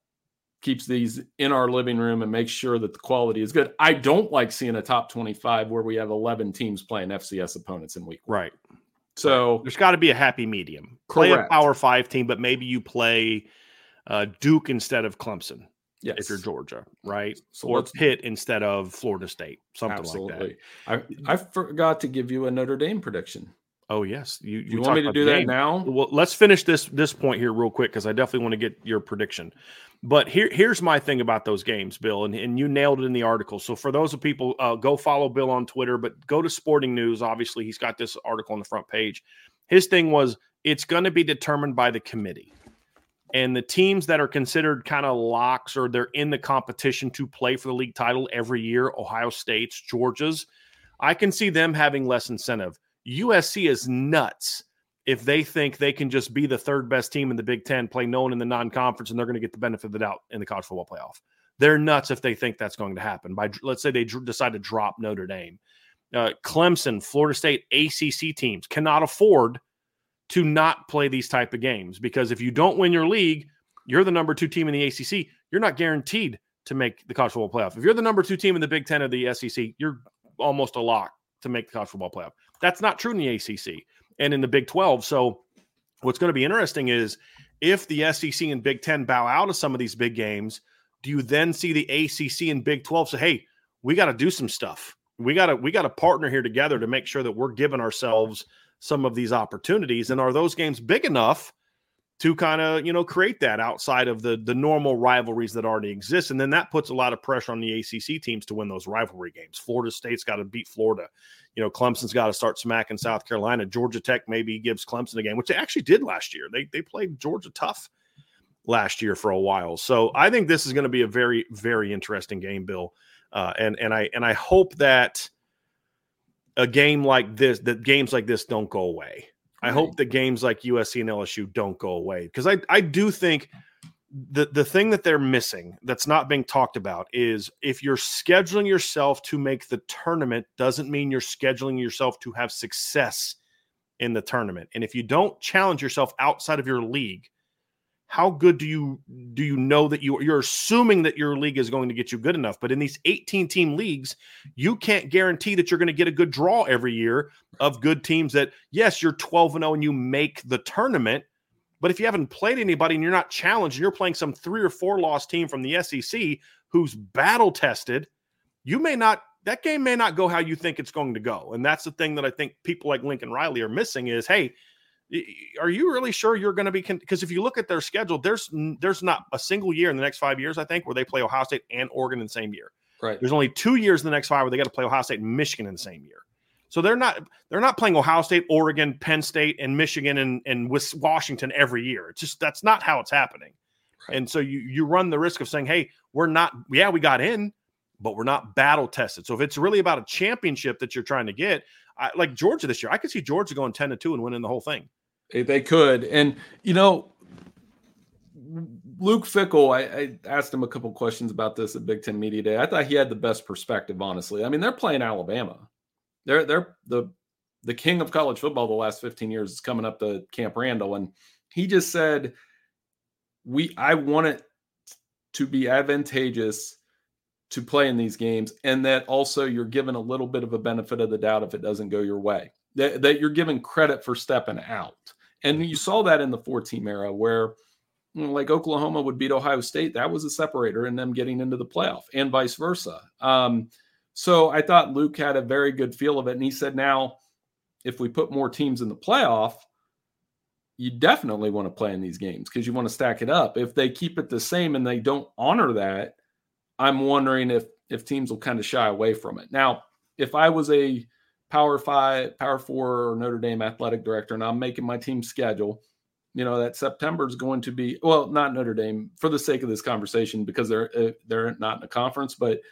these in our living room and makes sure that the quality is good. I don't like seeing a top 25 where we have 11 teams playing FCS opponents in week one. Right. So there's got to be a happy medium. Play a Power 5 team, but maybe you play Duke instead of Clemson. Yes. If you're Georgia, right? So or Pitt instead of Florida State, something like that. I forgot to give you a Notre Dame prediction. Oh, yes. You want me to do that now? Well, let's finish this point here real quick because I definitely want to get your prediction. But here's my thing about those games, Bill, and you nailed it in the article. So for those of people, go follow Bill on Twitter, but go to Sporting News. Obviously, he's got this article on the front page. His thing was it's going to be determined by the committee. And the teams that are considered kind of locks or they're in the competition to play for the league title every year, Ohio State's, Georgia's, I can see them having less incentive. USC is nuts if they think they can just be the third best team in the Big Ten, play no one in the non-conference, and they're going to get the benefit of the doubt in the college football playoff. They're nuts if they think that's going to happen. Let's say they decide to drop Notre Dame. Clemson, Florida State, ACC teams cannot afford to not play these type of games because if you don't win your league, you're the number 2 team in the ACC. You're not guaranteed to make the college football playoff. If you're the number 2 team in the Big Ten or the SEC, you're almost a lock to make the college football playoff. That's not true in the ACC and in the Big 12. So what's going to be interesting is if the SEC and Big 10 bow out of some of these big games, do you then see the ACC and Big 12 say, hey, we got to do some stuff. We got to partner here together to make sure that we're giving ourselves some of these opportunities. And are those games big enough to kind of, create that outside of the normal rivalries that already exist? And then that puts a lot of pressure on the ACC teams to win those rivalry games. Florida State's got to beat Florida. Clemson's got to start smacking South Carolina. Georgia Tech maybe gives Clemson a game, which they actually did last year. They played Georgia tough last year for a while. So I think this is going to be a very, very interesting game, Bill. And I hope that games like this don't go away. I hope that games like USC and LSU don't go away, because I do think the thing that they're missing that's not being talked about is if you're scheduling yourself to make the tournament doesn't mean you're scheduling yourself to have success in the tournament. And if you don't challenge yourself outside of your league, how good do you know that you're assuming that your league is going to get you good enough? But in these 18-team leagues, you can't guarantee that you're going to get a good draw every year of good teams that, yes, you're 12-0 and you make the tournament. But if you haven't played anybody and you're not challenged and you're playing some 3 or 4 loss team from the SEC who's battle tested, that game may not go how you think it's going to go. And that's the thing that I think people like Lincoln Riley are missing is, hey, are you really sure you're going to be? Because if you look at their schedule, there's not a single year in the next 5 years, I think, where they play Ohio State and Oregon in the same year. Right. There's only 2 years in the next 5 where they got to play Ohio State and Michigan in the same year. So they're not playing Ohio State, Oregon, Penn State, and Michigan and Washington every year. It's just that's not how it's happening. Right. And so you run the risk of saying, hey, we got in, but we're not battle tested. So if it's really about a championship that you're trying to get, like Georgia this year, I could see Georgia going 10-2 and winning the whole thing. They could. And, Luke Fickell, I asked him a couple questions about this at Big Ten Media Day. I thought he had the best perspective, honestly. I mean, they're playing Alabama. They're the king of college football the last 15 years is coming up to Camp Randall. And he just said, I want it to be advantageous to play in these games, and that also you're given a little bit of a benefit of the doubt if it doesn't go your way, that you're given credit for stepping out. And you saw that in the 4-team era where, like Oklahoma would beat Ohio State. That was a separator in them getting into the playoff, and vice versa. So I thought Luke had a very good feel of it. And he said, now, if we put more teams in the playoff, you definitely want to play in these games because you want to stack it up. If they keep it the same and they don't honor that, I'm wondering if teams will kind of shy away from it. Now, if I was a Power 5, Power 4, or Notre Dame athletic director, and I'm making my team schedule, that September is going to be, well, not Notre Dame for the sake of this conversation because they're not in a conference. But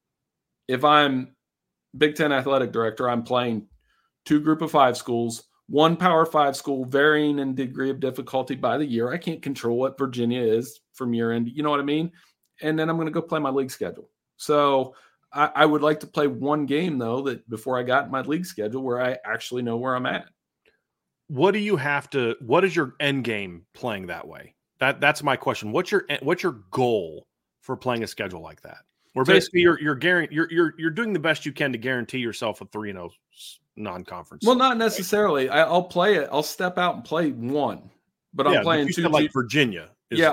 if I'm Big Ten athletic director, I'm playing 2 Group of 5 schools, 1 Power 5 school, varying in degree of difficulty by the year. I can't control what Virginia is from year end. You know what I mean? And then I'm going to go play my league schedule. So I would like to play one game, though, that before I got my league schedule where I actually know where I'm at. What is your end game playing that way? That's my question. What's your goal for playing a schedule like that? Where basically you're doing the best you can to guarantee yourself a 3-0 non-conference. Well, not necessarily. I'll play it. I'll step out and play one, but I'm playing 2 like Virginia.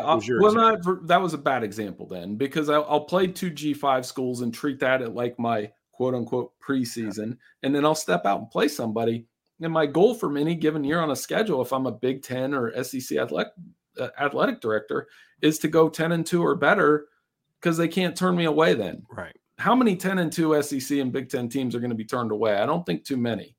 That was a bad example then because I'll play 2 G5 schools and treat that at like my quote unquote preseason, and then I'll step out and play somebody. And my goal from any given year on a schedule, if I'm a Big Ten or SEC athletic director, is to go 10-2 or better because they can't turn me away then. Right. How many 10-2 SEC and Big Ten teams are going to be turned away? I don't think too many.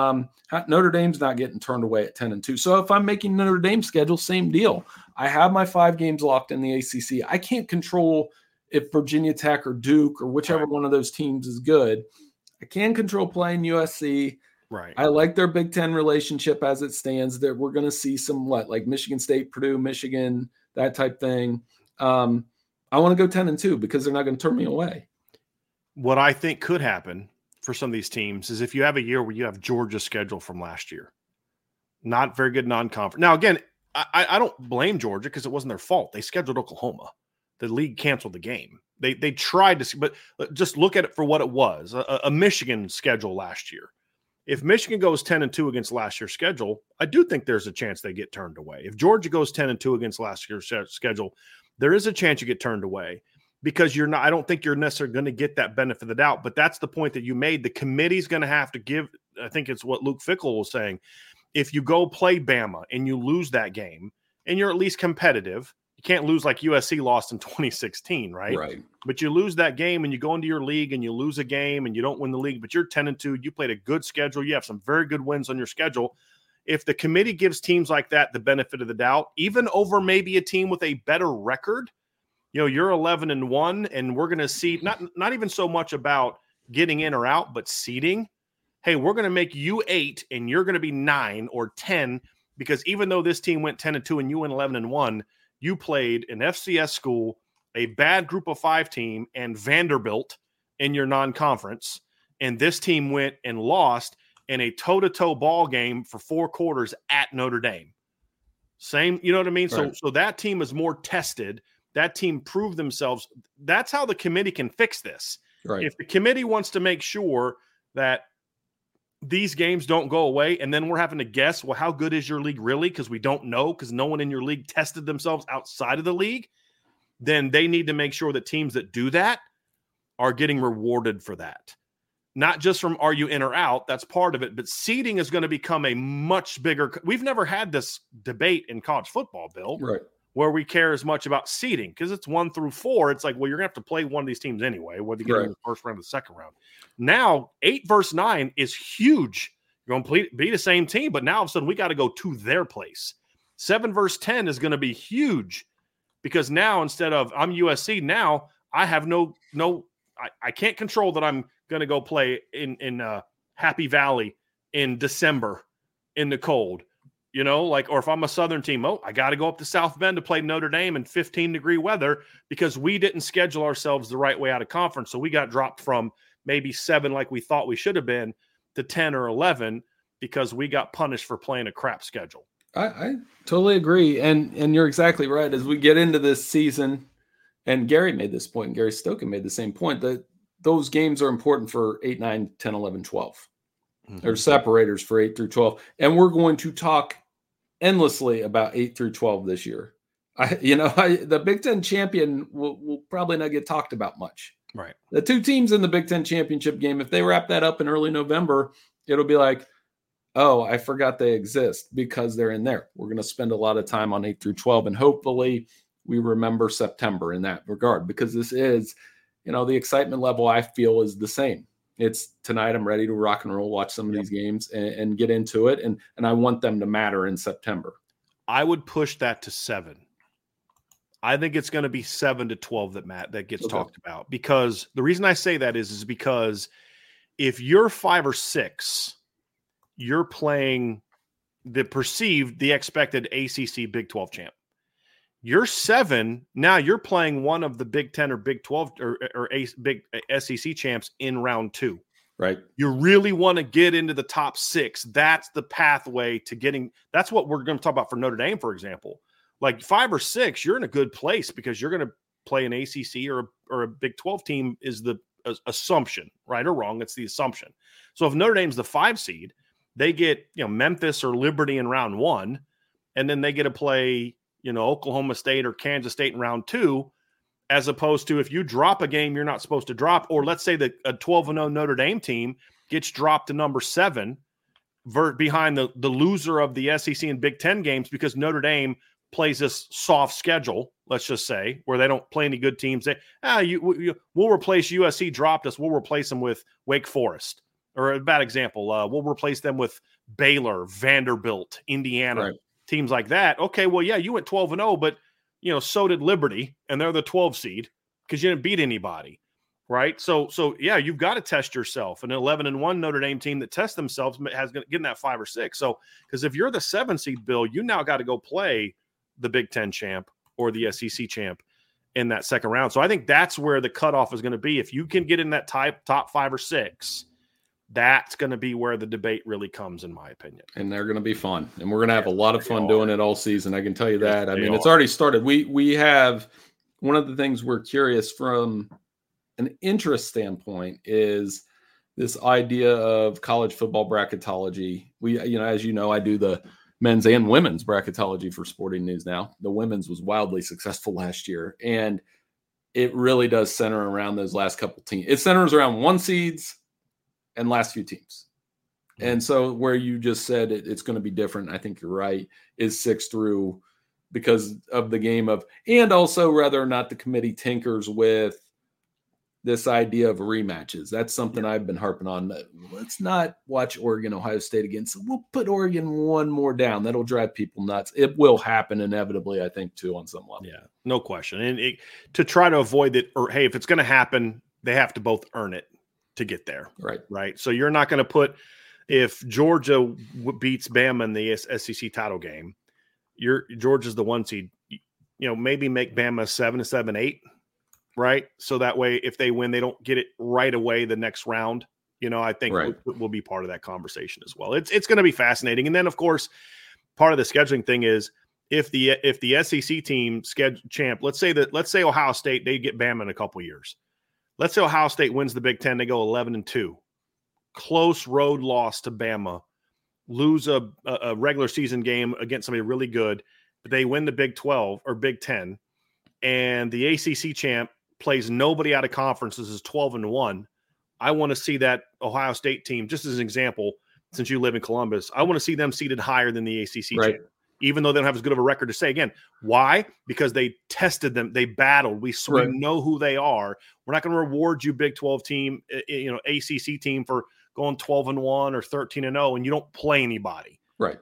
Notre Dame's not getting turned away at 10-2. So if I'm making Notre Dame schedule, same deal. I have my 5 games locked in the ACC. I can't control if Virginia Tech or Duke or whichever one of those teams is good. I can control playing USC. Right. I like their Big Ten relationship as it stands. That we're going to see some like Michigan State, Purdue, Michigan, that type thing. I want to go 10-2 because they're not going to turn me away. What I think could happen for some of these teams is if you have a year where you have Georgia's schedule from last year, not very good non-conference. Now, again, I don't blame Georgia because it wasn't their fault. They scheduled Oklahoma. The league canceled the game. They tried to, but just look at it for what it was. A Michigan schedule last year. If Michigan goes 10-2 against last year's schedule, I do think there's a chance they get turned away. If Georgia goes 10-2 against last year's schedule, there is a chance you get turned away because I don't think you're necessarily going to get that benefit of the doubt. But that's the point that you made. The committee's going to have to give. I think it's what Luke Fickell was saying. If you go play Bama and you lose that game and you're at least competitive, you can't lose like USC lost in 2016, right? Right. But you lose that game and you go into your league and you lose a game and you don't win the league, but you're 10-2. You played a good schedule. You have some very good wins on your schedule. If the committee gives teams like that the benefit of the doubt, even over maybe a team with a better record, you're 11-1, and we're going to see not even so much about getting in or out, but seeding. Hey, we're going to make you 8 and you're going to be 9 or 10 because even though this team went 10-2 and you went 11-1, you played an FCS school, a bad group of 5 team, and Vanderbilt in your non-conference, and this team went and lost in a toe-to-toe ball game for 4 quarters at Notre Dame. Same, you know what I mean? Right. So that team is more tested. That team proved themselves. That's how the committee can fix this. Right. If the committee wants to make sure that these games don't go away, and then we're having to guess, well, how good is your league really? Because we don't know, because no one in your league tested themselves outside of the league. Then they need to make sure that teams that do that are getting rewarded for that. Not just from are you in or out, that's part of it, but seeding is going to become a much bigger – we've never had this debate in college football, Bill, Right. where we care as much about seeding because it's 1 through 4. It's like, well, you're going to have to play one of these teams anyway, whether you get in the first round or the second round. Now, 8 versus 9 is huge. You're going to be the same team, but now all of a sudden we got to go to their place. 7 versus 10 is going to be huge because now instead of I'm USC, now I have I can't control that I'm going to go play in Happy Valley in December in the cold. Or if I'm a Southern team, I got to go up to South Bend to play Notre Dame in 15-degree weather because we didn't schedule ourselves the right way out of conference. So we got dropped from maybe 7 like we thought we should have been to 10 or 11 because we got punished for playing a crap schedule. I totally agree. And you're exactly right. As we get into this season, and Gary made this point, and Gary Stokan made the same point, that those games are important for 8, 9, 10, 11, 12. They're separators for 8 through 12. And we're going to talk endlessly about 8 through 12 this year. The Big Ten champion will probably not get talked about much. Right. The 2 teams in the Big Ten championship game, if they wrap that up in early November, it'll be like, oh, I forgot they exist because they're in there. We're going to spend a lot of time on 8 through 12, and hopefully we remember September in that regard because this is, the excitement level I feel is the same. It's tonight. I'm ready to rock and roll, watch some of these games and get into it. And I want them to matter in September. I would push that to 7. I think it's going to be 7 to 12 that gets talked about, because the reason I say that is because if you're 5 or 6, you're playing the expected ACC Big 12 champ. You're 7. Now you're playing one of the Big 10 or Big 12 or big SEC champs in round 2. Right. You really want to get into the top 6. That's the pathway to getting. That's what we're going to talk about for Notre Dame, for example. Like 5 or 6, you're in a good place because you're going to play an ACC or a Big 12 team is the assumption, right or wrong. It's the assumption. So if Notre Dame's the 5 seed, they get Memphis or Liberty in round 1, and then they get to play Oklahoma State or Kansas State in round 2, as opposed to if you drop a game you're not supposed to drop, or let's say that a 12-0 Notre Dame team gets dropped to number 7 behind the loser of the SEC and Big Ten games because Notre Dame plays this soft schedule, let's just say, where they don't play any good teams. We'll replace USC dropped us. We'll replace them with Wake Forest. Or a bad example, we'll replace them with Baylor, Vanderbilt, Indiana. Right. Teams like that. Okay, well, yeah, you went 12-0, but so did Liberty, and they're the 12 seed because you didn't beat anybody, right? So yeah, you've got to test yourself. An 11-1 Notre Dame team that tests themselves has getting that 5 or 6. So because if you're the 7 seed, Bill, you now got to go play the Big Ten champ or the SEC champ in that second round. So I think that's where the cutoff is going to be. If you can get in that top 5 or 6. That's going to be where the debate really comes, in my opinion. And they're going to be fun. And we're going to have a lot of fun doing it all season. I can tell you that. I mean, it's already started. We have one of the things we're curious from an interest standpoint is this idea of college football bracketology. We, as you know, I do the men's and women's bracketology for Sporting News now. The women's was wildly successful last year, and it really does center around those last couple teams. It centers around 1 seeds and last few teams. And so where you just said it's going to be different, I think you're right, is 6 through, because of the game of, and also whether or not the committee tinkers with this idea of rematches. That's something I've been harping on. Let's not watch Oregon, Ohio State again. So we'll put Oregon one more down. That'll drive people nuts. It will happen inevitably, I think, too, on some level. Yeah, no question. And to try to avoid it, or hey, if it's going to happen, they have to both earn it to get there. Right. So you're not going to put, if Georgia beats Bama in the SEC title game, Georgia's the 1 seed, maybe make Bama 7, 8. Right. So that way, if they win, they don't get it right away the next round. I think we'll be part of that conversation as well. It's going to be fascinating. And then, of course, part of the scheduling thing is if the SEC team champ, let's say Ohio State, they get Bama in a couple years. Let's say Ohio State wins the Big Ten. They go 11-2. Close road loss to Bama. Lose a regular season game against somebody really good, but they win the Big 12 or Big 10. And the ACC champ plays nobody out of conferences, is 12-1. I want to see that Ohio State team, just as an example, since you live in Columbus, I want to see them seated higher than the ACC champ, even though they don't have as good of a record to say. Again, why? Because they tested them, they battled. We know who they are. We're not going to reward you, Big 12 team, ACC team, for going 12-1 or 13-0, and you don't play anybody. Right.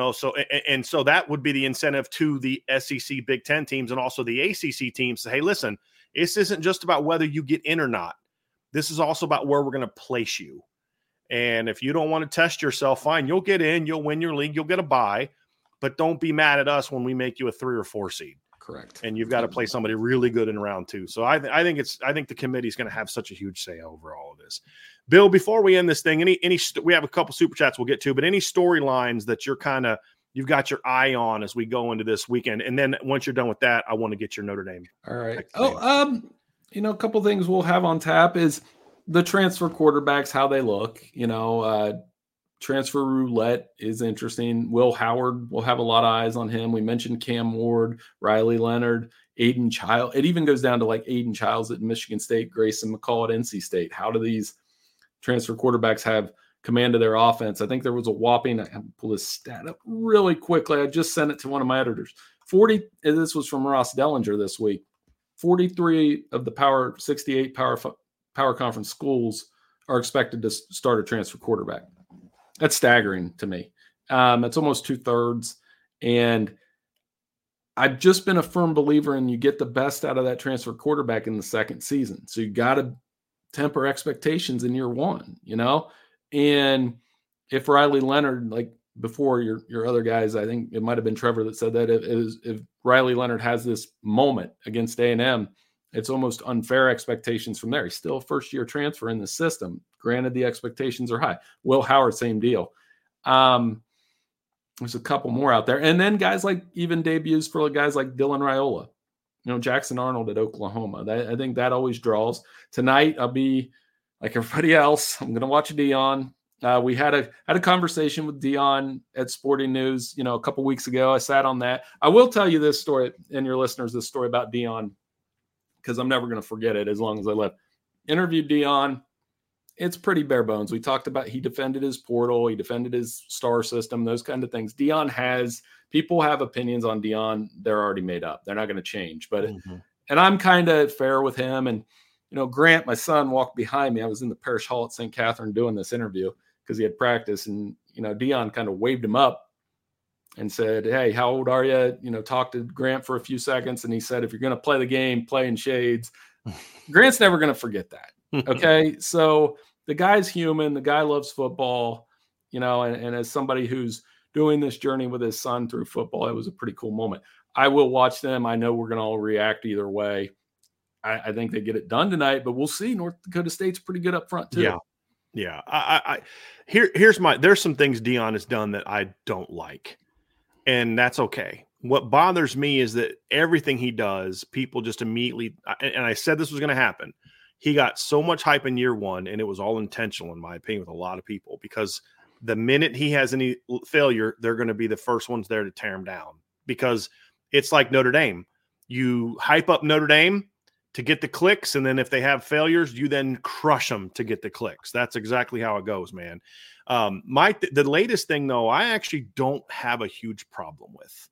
So that would be the incentive to the SEC Big Ten teams and also the ACC teams to, hey, listen, this isn't just about whether you get in or not. This is also about where we're going to place you. And if you don't want to test yourself, fine, you'll get in, you'll win your league, you'll get a bye, but don't be mad at us when we make you a 3 or 4 seed. Correct. And you've got to play somebody really good in round 2. So I think the committee is going to have such a huge say over all of this. Bill, before we end this thing, we have a couple super chats we'll get to, but any storylines that you've got your eye on as we go into this weekend? And then once you're done with that, I want to get your Notre Dame. All right. A couple things we'll have on tap is the transfer quarterbacks, how they look. Transfer roulette is interesting. Will Howard, we'll have a lot of eyes on him. We mentioned Cam Ward, Riley Leonard, Aiden Child. It even goes down to like Aiden Childs at Michigan State, Grayson McCall at NC State. How do these transfer quarterbacks have command of their offense? I think there was a whopping, I have to pull this stat up really quickly. I just sent it to one of my editors. This was from Ross Dellinger this week. 43 of the 68 power conference schools are expected to start a transfer quarterback. That's staggering to me. It's almost 2/3. And I've just been a firm believer in you get the best out of that transfer quarterback in the second season. So you got to temper expectations in year 1, And if Riley Leonard, like before your other guys, I think it might have been Trevor that said that if Riley Leonard has this moment against A&M, it's almost unfair expectations from there. He's still a first-year transfer in the system. Granted, the expectations are high. Will Howard, same deal. There's a couple more out there. And then guys like even debuts for guys like Dylan Raiola, Jackson Arnold at Oklahoma. I think that always draws. Tonight, I'll be like everybody else. I'm going to watch Deion. We had a conversation with Deion at Sporting News, a couple weeks ago. I sat on that. I will tell you this story, and your listeners, this story about Deion, because I'm never going to forget it as long as I live. Interviewed Deion. It's pretty bare bones. We talked about he defended his portal. He defended his star system, those kind of things. People have opinions on Deion. They're already made up. They're not going to change. But and I'm kind of fair with him. And, Grant, my son, walked behind me. I was in the parish hall at St. Catherine doing this interview because he had practice. And, Deion kind of waved him up and said, "Hey, how old are you?" Talked to Grant for a few seconds. And he said, "If you're going to play the game, play in shades." Grant's never going to forget that. Okay. So the guy's human. The guy loves football, and as somebody who's doing this journey with his son through football, it was a pretty cool moment. I will watch them. I know we're going to all react either way. I think they get it done tonight, but we'll see. North Dakota State's pretty good up front too. Yeah. There's some things Deion has done that I don't like, and that's okay. What bothers me is that everything he does, people just immediately, and I said this was going to happen. He got so much hype in year one, and it was all intentional, in my opinion, with a lot of people, because the minute he has any failure, they're going to be the first ones there to tear him down, because it's like Notre Dame. You hype up Notre Dame to get the clicks, and then if they have failures, you then crush them to get the clicks. That's exactly how it goes, man. The latest thing, though, I actually don't have a huge problem with,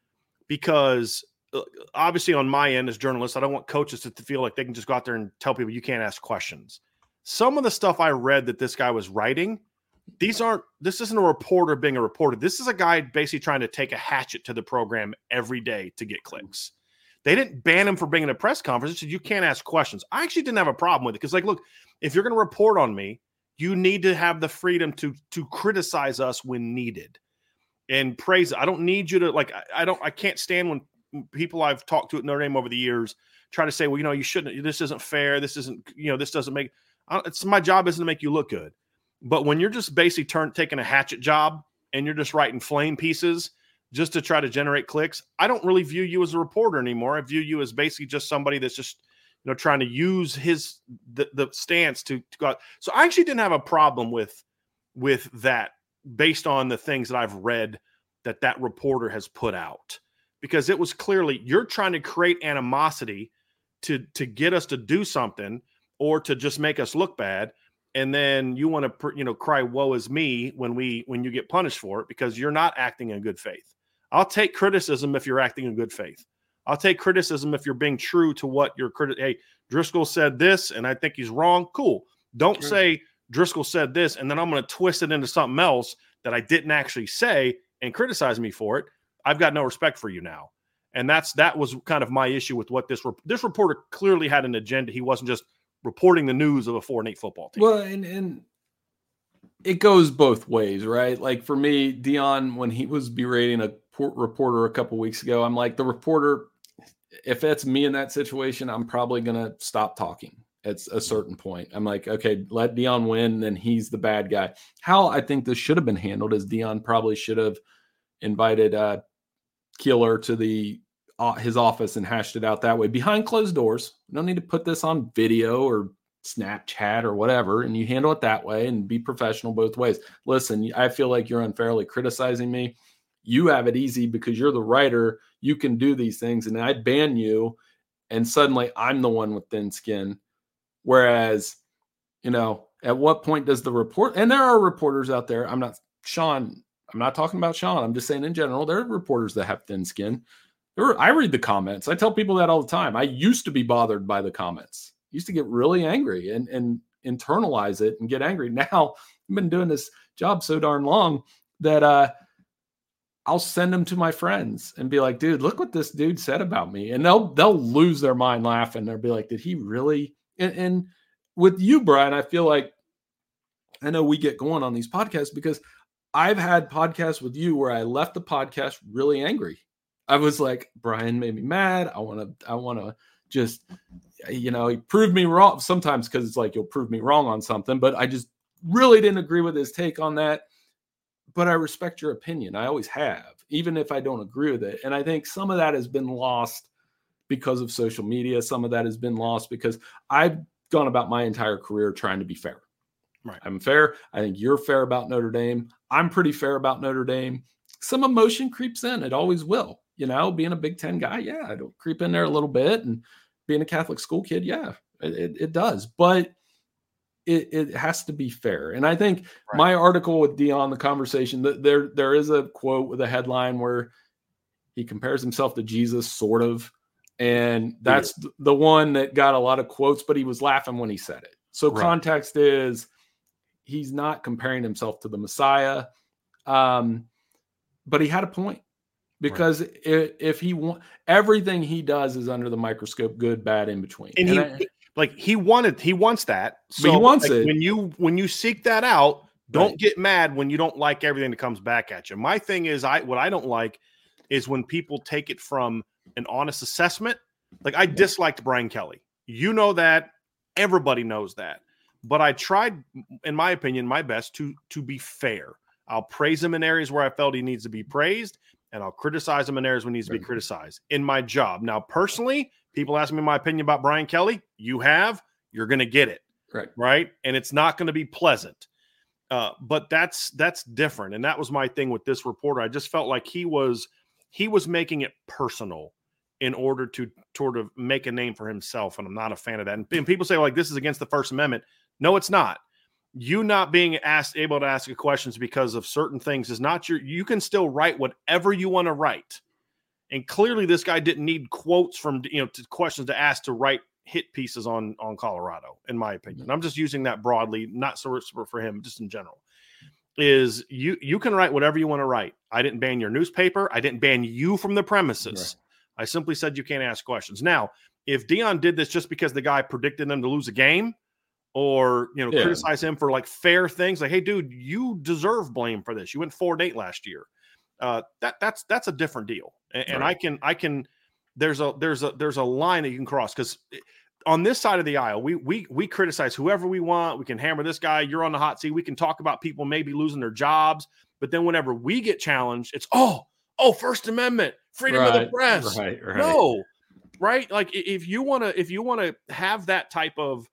because obviously on my end as journalists, I don't want coaches to feel like they can just go out there and tell people you can't ask questions. Some of the stuff I read that this guy was writing, this isn't a reporter being a reporter. This is a guy basically trying to take a hatchet to the program every day to get clicks. They didn't ban him for being in a press conference. They said, you can't ask questions. I actually didn't have a problem with it, because, like, look, if you're going to report on me, you need to have the freedom to criticize us when needed and praise. I don't need you to, I can't stand when people I've talked to at Notre Dame over the years try to say, well, you shouldn't, this isn't fair. This isn't, this doesn't make, it's my job isn't to make you look good. But when you're just basically taking a hatchet job and you're just writing flame pieces just to try to generate clicks, I don't really view you as a reporter anymore. I view you as basically just somebody that's just, trying to use the stance to go out. So I actually didn't have a problem with that, based on the things that I've read that reporter has put out, because it was clearly you're trying to create animosity to get us to do something or to just make us look bad. And then you want to, cry, woe is me when you get punished for it, because you're not acting in good faith. I'll take criticism if you're acting in good faith. I'll take criticism if you're being true to what your hey, Driscoll said this, and I think he's wrong. Cool. Don't say Driscoll said this, and then I'm going to twist it into something else that I didn't actually say and criticize me for it. I've got no respect for you now. And that was kind of my issue with what this reporter clearly had an agenda. He wasn't just reporting the news of a 4-8 football team. Well, and it goes both ways, right? Like for me, Dion, when he was berating a reporter a couple weeks ago, I'm like, the reporter, if it's me in that situation, I'm probably going to stop talking at a certain point. I'm like, okay, let Dion win, then he's the bad guy. How I think this should have been handled is Dion probably should have invited Keeler to his office and hashed it out that way behind closed doors. We don't need to put this on video or Snapchat or whatever, and you handle it that way and be professional both ways. Listen, I feel like you're unfairly criticizing me. You have it easy because you're the writer. You can do these things, and I ban you, and suddenly I'm the one with thin skin. Whereas, at what point does the report, and there are reporters out there, I'm not talking about Sean. I'm just saying in general, there are reporters that have thin skin. I read the comments. I tell people that all the time. I used to be bothered by the comments. I used to get really angry and internalize it and get angry. Now I've been doing this job so darn long that I'll send them to my friends and be like, dude, look what this dude said about me. And they'll lose their mind laughing. They'll be like, did he really? And with you, Brian, I feel like, I know we get going on these podcasts because I've had podcasts with you where I left the podcast really angry. I was like, Brian made me mad. I want to just, he proved me wrong sometimes, because it's like, you'll prove me wrong on something, but I just really didn't agree with his take on that. But I respect your opinion. I always have, even if I don't agree with it. And I think some of that has been lost because of social media. Some of that has been lost because I've gone about my entire career trying to be fair. Right. I'm fair. I think you're fair about Notre Dame. I'm pretty fair about Notre Dame. Some emotion creeps in. It always will. Being a Big Ten guy, yeah, it'll creep in there a little bit. And being a Catholic school kid, yeah, it does. But it has to be fair. And I think my article with Dion, the conversation, there is a quote with a headline where he compares himself to Jesus, sort of. And that's the one that got a lot of quotes, but he was laughing when he said it. So context is he's not comparing himself to the Messiah. But he had a point, because if he everything he does is under the microscope, good, bad, in between. And he wants that. So he wants it. When you seek that out, don't get mad when you don't like everything that comes back at you. My thing is, what I don't like is when people take it from an honest assessment. Like, I disliked Brian Kelly. That. Everybody knows that. But I tried, in my opinion, my best to be fair. I'll praise him in areas where I felt he needs to be praised, and I'll criticize him in areas when he needs to be criticized in my job. Now, personally, people ask me my opinion about Brian Kelly. You're going to get it. Right. And it's not going to be pleasant. But that's different. And that was my thing with this reporter. I just felt like he was making it personal in order to sort of make a name for himself. And I'm not a fan of that. And people say, like, this is against the First Amendment. No, it's not. You not being able to ask questions because of certain things is not you can still write whatever you want to write. And clearly this guy didn't need quotes from, questions to ask to write hit pieces on Colorado, in my opinion. I'm just using that broadly, not so for him, just in general. Is you can write whatever you want to write. I didn't ban your newspaper. I didn't ban you from the premises. Right. I simply said you can't ask questions. Now, if Deion did this just because the guy predicted them to lose a game, or criticize him for like fair things, like, hey, dude, you deserve blame for this. You went 4-8 last year. That's a different deal. And right. I can. There's a line that you can cross, because on this side of the aisle, we criticize whoever we want. We can hammer this guy. You're on the hot seat. We can talk about people maybe losing their jobs, but then whenever we get challenged, it's First Amendment, freedom of the press. Right. No, right? Like if you want to have that type of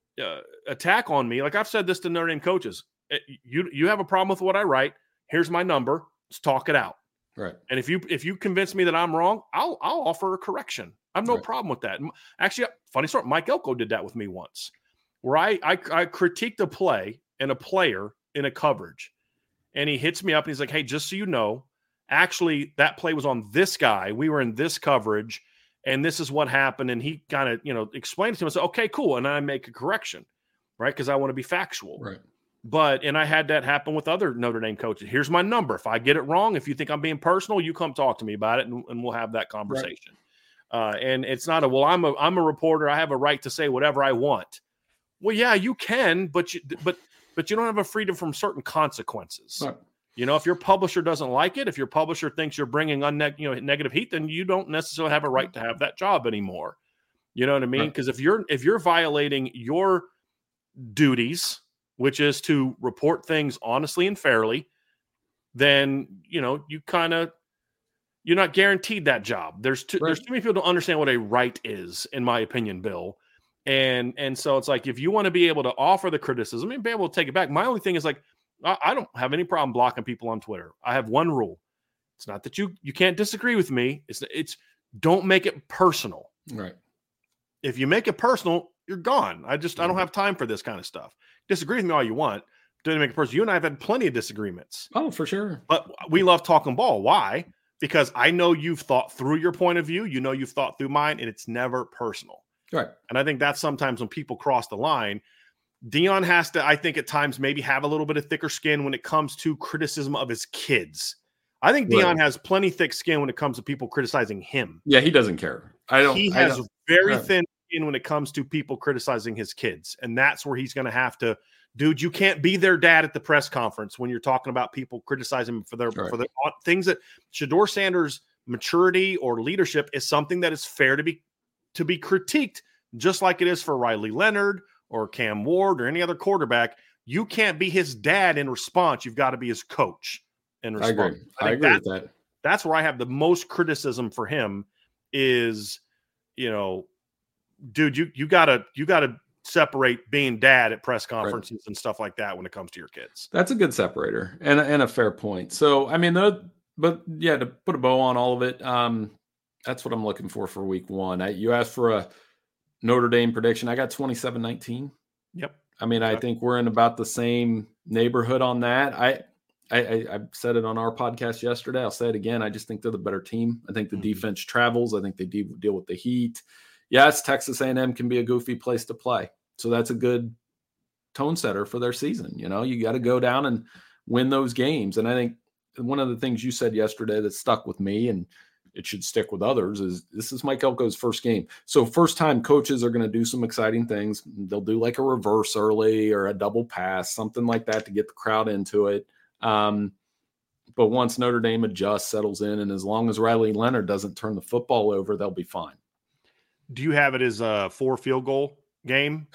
attack on me, like I've said this to Notre Dame coaches, you have a problem with what I write. Here's my number. Let's talk it out. Right. And if you convince me that I'm wrong, I'll offer a correction. I have no problem with that. Actually, funny story, Mike Elko did that with me once, where I critiqued a play and a player in a coverage, and he hits me up and he's like, hey, just so you know, actually that play was on this guy. We were in this coverage, and this is what happened. And he kind of, explained it to him. I said, okay, cool. And I make a correction, right? Because I want to be factual. Right. And I had that happen with other Notre Dame coaches. Here's my number. If I get it wrong, if you think I'm being personal, you come talk to me about it, and we'll have that conversation. Right. And it's not I'm a reporter. I have a right to say whatever I want. Well, yeah, you can, but you don't have a freedom from certain consequences. Right. If your publisher doesn't like it, if your publisher thinks you're bringing negative heat, then you don't necessarily have a right to have that job anymore. You know what I mean? Because if you're violating your duties, which is to report things honestly and fairly, then you're not guaranteed that job. There's too many people who don't understand what a right is, in my opinion, Bill. And so it's like, if you want to be able to offer the criticism and be able to take it back, my only thing is like, I don't have any problem blocking people on Twitter. I have one rule. It's not that you can't disagree with me. It's don't make it personal. Right. If you make it personal, you're gone. I don't have time for this kind of stuff. Disagree with me all you want. Don't make it personal. You and I have had plenty of disagreements. Oh, for sure. But we love talking ball. Why? Because I know you've thought through your point of view. You've thought through mine, and it's never personal. Right. And I think that's sometimes when people cross the line. Deion has to, I think, at times maybe have a little bit of thicker skin when it comes to criticism of his kids. I think Deion has plenty thick skin when it comes to people criticizing him. Yeah, he doesn't care. He has very thin skin when it comes to people criticizing his kids. And that's where he's going to have to, dude, you can't be their dad at the press conference when you're talking about people criticizing him for the things that Shedeur Sanders' maturity or leadership is something that is fair to be critiqued, just like it is for Riley Leonard or Cam Ward or any other quarterback. You can't be his dad in response. You've got to be his coach in response. I agree with that. That's where I have the most criticism for him is, dude, you gotta separate being dad at press conferences and stuff like that when it comes to your kids. That's a good separator and a fair point. So, I mean, but yeah, to put a bow on all of it, that's what I'm looking for week one. You asked for a Notre Dame prediction. I got 27-19. Yep. I mean, I think we're in about the same neighborhood on that. I said it on our podcast yesterday. I'll say it again. I just think they're the better team. I think the defense travels. I think they deal with the heat. Yes, Texas A&M can be a goofy place to play. So that's a good tone setter for their season. You got to go down and win those games. And I think one of the things you said yesterday that stuck with me, and it should stick with others, is this is Mike Elko's first game. So first time coaches are going to do some exciting things. They'll do like a reverse early or a double pass, something like that to get the crowd into it. But once Notre Dame adjusts, settles in, and as long as Riley Leonard doesn't turn the football over, they'll be fine. Do you have it as a 4 field goal game?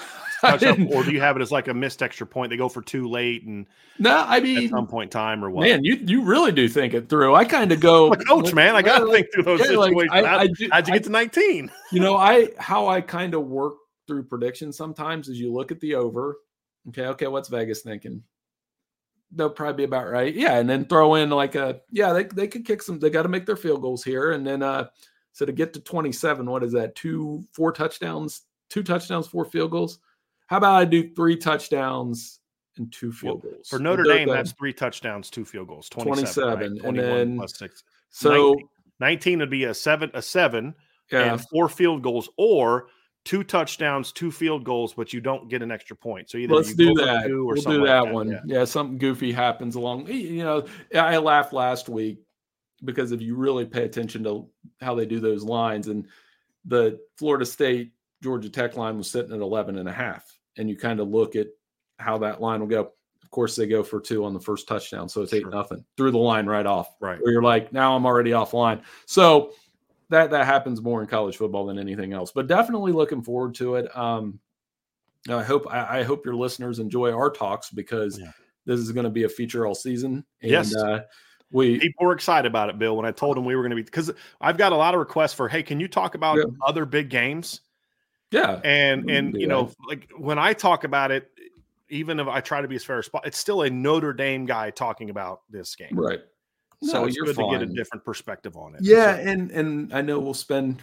touchdown, or do you have it as like a missed extra point? They go for 2 late, and no, I mean, at some point in time, or what? Man, you really do think it through. I kind of go, I'm a coach, man. I got to think through those situations. How'd you get to 19? How I kind of work through predictions sometimes is you look at the over. Okay, what's Vegas thinking? They'll probably be about right. Yeah, and then throw in like they could kick some. They got to make their field goals here, and then so to get to 27, what is that? 2 touchdowns, 4 field goals. How about I do 3 touchdowns and 2 field goals for Notre Dame? That's 3 touchdowns, 2 field goals. 27, right? 21 and then plus 6. So 19 would be a 7, yeah. and 4 field goals, or 2 touchdowns, 2 field goals, but you don't get an extra point. So either let's do that. We'll do that one. Yeah, something goofy happens along. I laughed last week because if you really pay attention to how they do those lines, and the Florida State Georgia Tech line was sitting at 11.5, and you kind of look at how that line will go. Of course, they go for 2 on the first touchdown, so it's 8-0 through the line right off. Right, where you're like, now I'm already offline. So that happens more in college football than anything else. But definitely looking forward to it. I hope your listeners enjoy our talks, because this is going to be a feature all season. And, yes. People were excited about it, Bill, when I told them we were going to be, because I've got a lot of requests for, hey, can you talk about other big games? Yeah. And like when I talk about it, even if I try to be as fair as possible, it's still a Notre Dame guy talking about this game. Right. So it's good to get a different perspective on it. Yeah. So. And I know we'll spend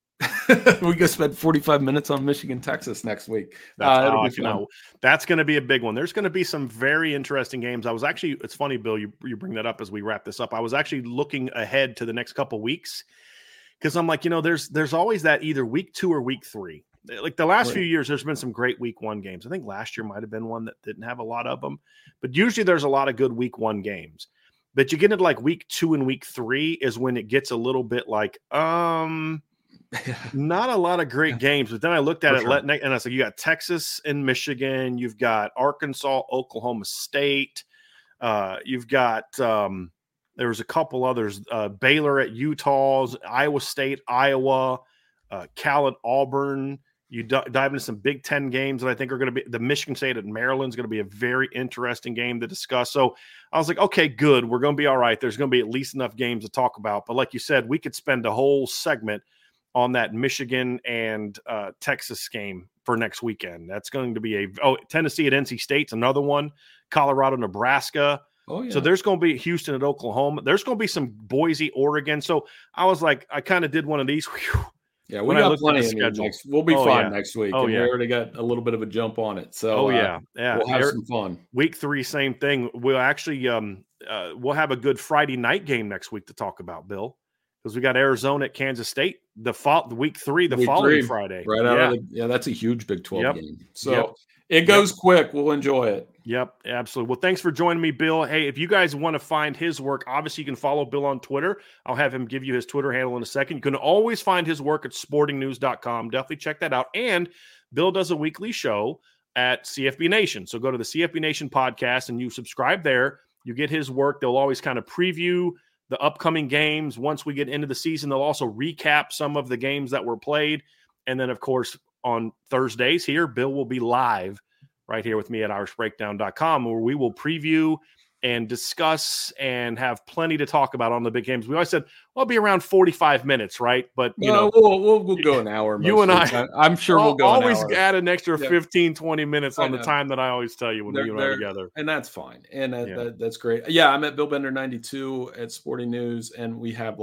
45 minutes on Michigan, Texas next week. That's going to be a big one. There's going to be some very interesting games. It's funny, Bill, you bring that up as we wrap this up. I was actually looking ahead to the next couple weeks, because I'm like, there's always that either week 2 or week 3. Like the last few years, there's been some great week 1 games. I think last year might've been one that didn't have a lot of them, but usually there's a lot of good week 1 games. But you get into like week 2 and week 3 is when it gets a little bit like, not a lot of great games. But then I looked at it and I said, you got Texas and Michigan, you've got Arkansas, Oklahoma State, you've got there was a couple others, Baylor at Utah, Iowa State, Iowa, Cal at Auburn. You dive into some Big Ten games that I think are going to be the Michigan State at Maryland is going to be a very interesting game to discuss. So I was like, okay, good. We're going to be all right. There's going to be at least enough games to talk about. But like you said, we could spend a whole segment on that Michigan and Texas game for next weekend. That's going to be Tennessee at NC State's another one, Colorado, Nebraska. Oh, yeah. So there's going to be Houston at Oklahoma. There's going to be some Boise, Oregon. So I was like, I kind of did one of these. Whew. Yeah, we got plenty of schedule. We'll be fine next week. We already got a little bit of a jump on it. So we'll have some fun. Week 3, same thing. We'll actually we'll have a good Friday night game next week to talk about, Bill, because we got Arizona at Kansas State the week 3, the following Friday. Right out that's a huge Big 12 game. So it goes quick. We'll enjoy it. Yep, absolutely. Well, thanks for joining me, Bill. Hey, if you guys want to find his work, obviously you can follow Bill on Twitter. I'll have him give you his Twitter handle in a second. You can always find his work at sportingnews.com. Definitely check that out. And Bill does a weekly show at CFB Nation. So go to the CFB Nation podcast and you subscribe there. You get his work. They'll always kind of preview the upcoming games. Once we get into the season, they'll also recap some of the games that were played. And then, of course, on Thursdays here, Bill will be live right here with me at irishbreakdown.com, where we will preview and discuss and have plenty to talk about on the big games. We always said, well, it'll be around 45 minutes, right? But, we'll go an hour. You and I'm sure we'll go always an hour. Add an extra 15, 20 minutes on the time that I always tell you when we are together. And that's fine. And that's great. Yeah, I'm at Bill Bender 92 at Sporting News. And we have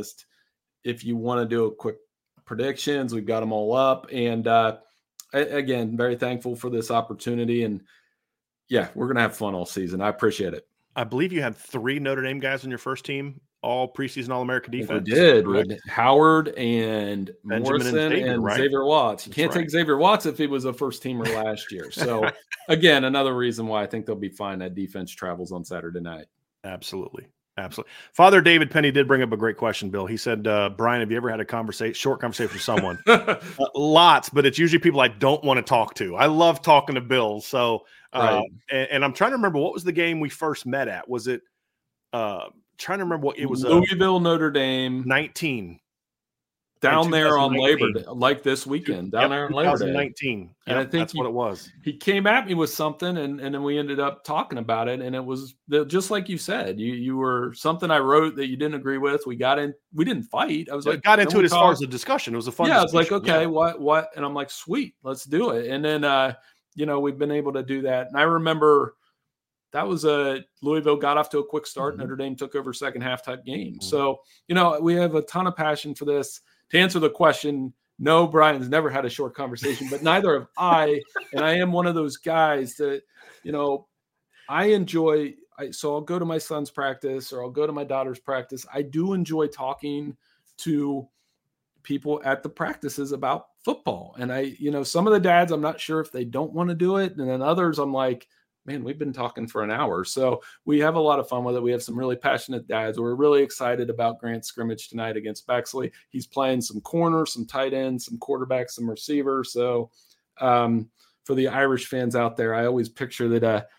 if you want to do a quick predictions, we've got them all up. And, again, very thankful for this opportunity. And we're going to have fun all season. I appreciate it. I believe you had 3 Notre Dame guys on your first team, all preseason All-American defense. We did with Howard and Morrison and right? Xavier Watts. You can't take Xavier Watts if he was a first teamer last year. So again, another reason why I think they'll be fine. That defense travels on Saturday night. Absolutely. Father David Penny did bring up a great question, Bill. He said, Brian, have you ever had a short conversation with someone? Lots, but it's usually people I don't want to talk to. I love talking to Bill. So, and I'm trying to remember, what was the game we first met at? Was it, trying to remember what it was? Louisville, Notre Dame. 19. down there on Labor Day, like this weekend, down there on Labor Day. 2019. And I think that's what it was. He came at me with something, and then we ended up talking about it. And it was just like you said, you were something I wrote that you didn't agree with. We didn't fight. I was like, got into it as far as the discussion. It was a fun discussion. I was like, okay, what? And I'm like, sweet, let's do it. And then, we've been able to do that. And I remember that was Louisville got off to a quick start. Notre Dame took over second half type game. So, we have a ton of passion for this. To answer the question, no, Brian's never had a short conversation, but neither have I. And I am one of those guys that, I enjoy. So I'll go to my son's practice or I'll go to my daughter's practice. I do enjoy talking to people at the practices about football. And some of the dads, I'm not sure if they don't want to do it. And then others, I'm like, man, we've been talking for an hour. So we have a lot of fun with it. We have some really passionate dads. We're really excited about Grant's scrimmage tonight against Bexley. He's playing some corners, some tight ends, some quarterbacks, some receivers. So for the Irish fans out there, I always picture that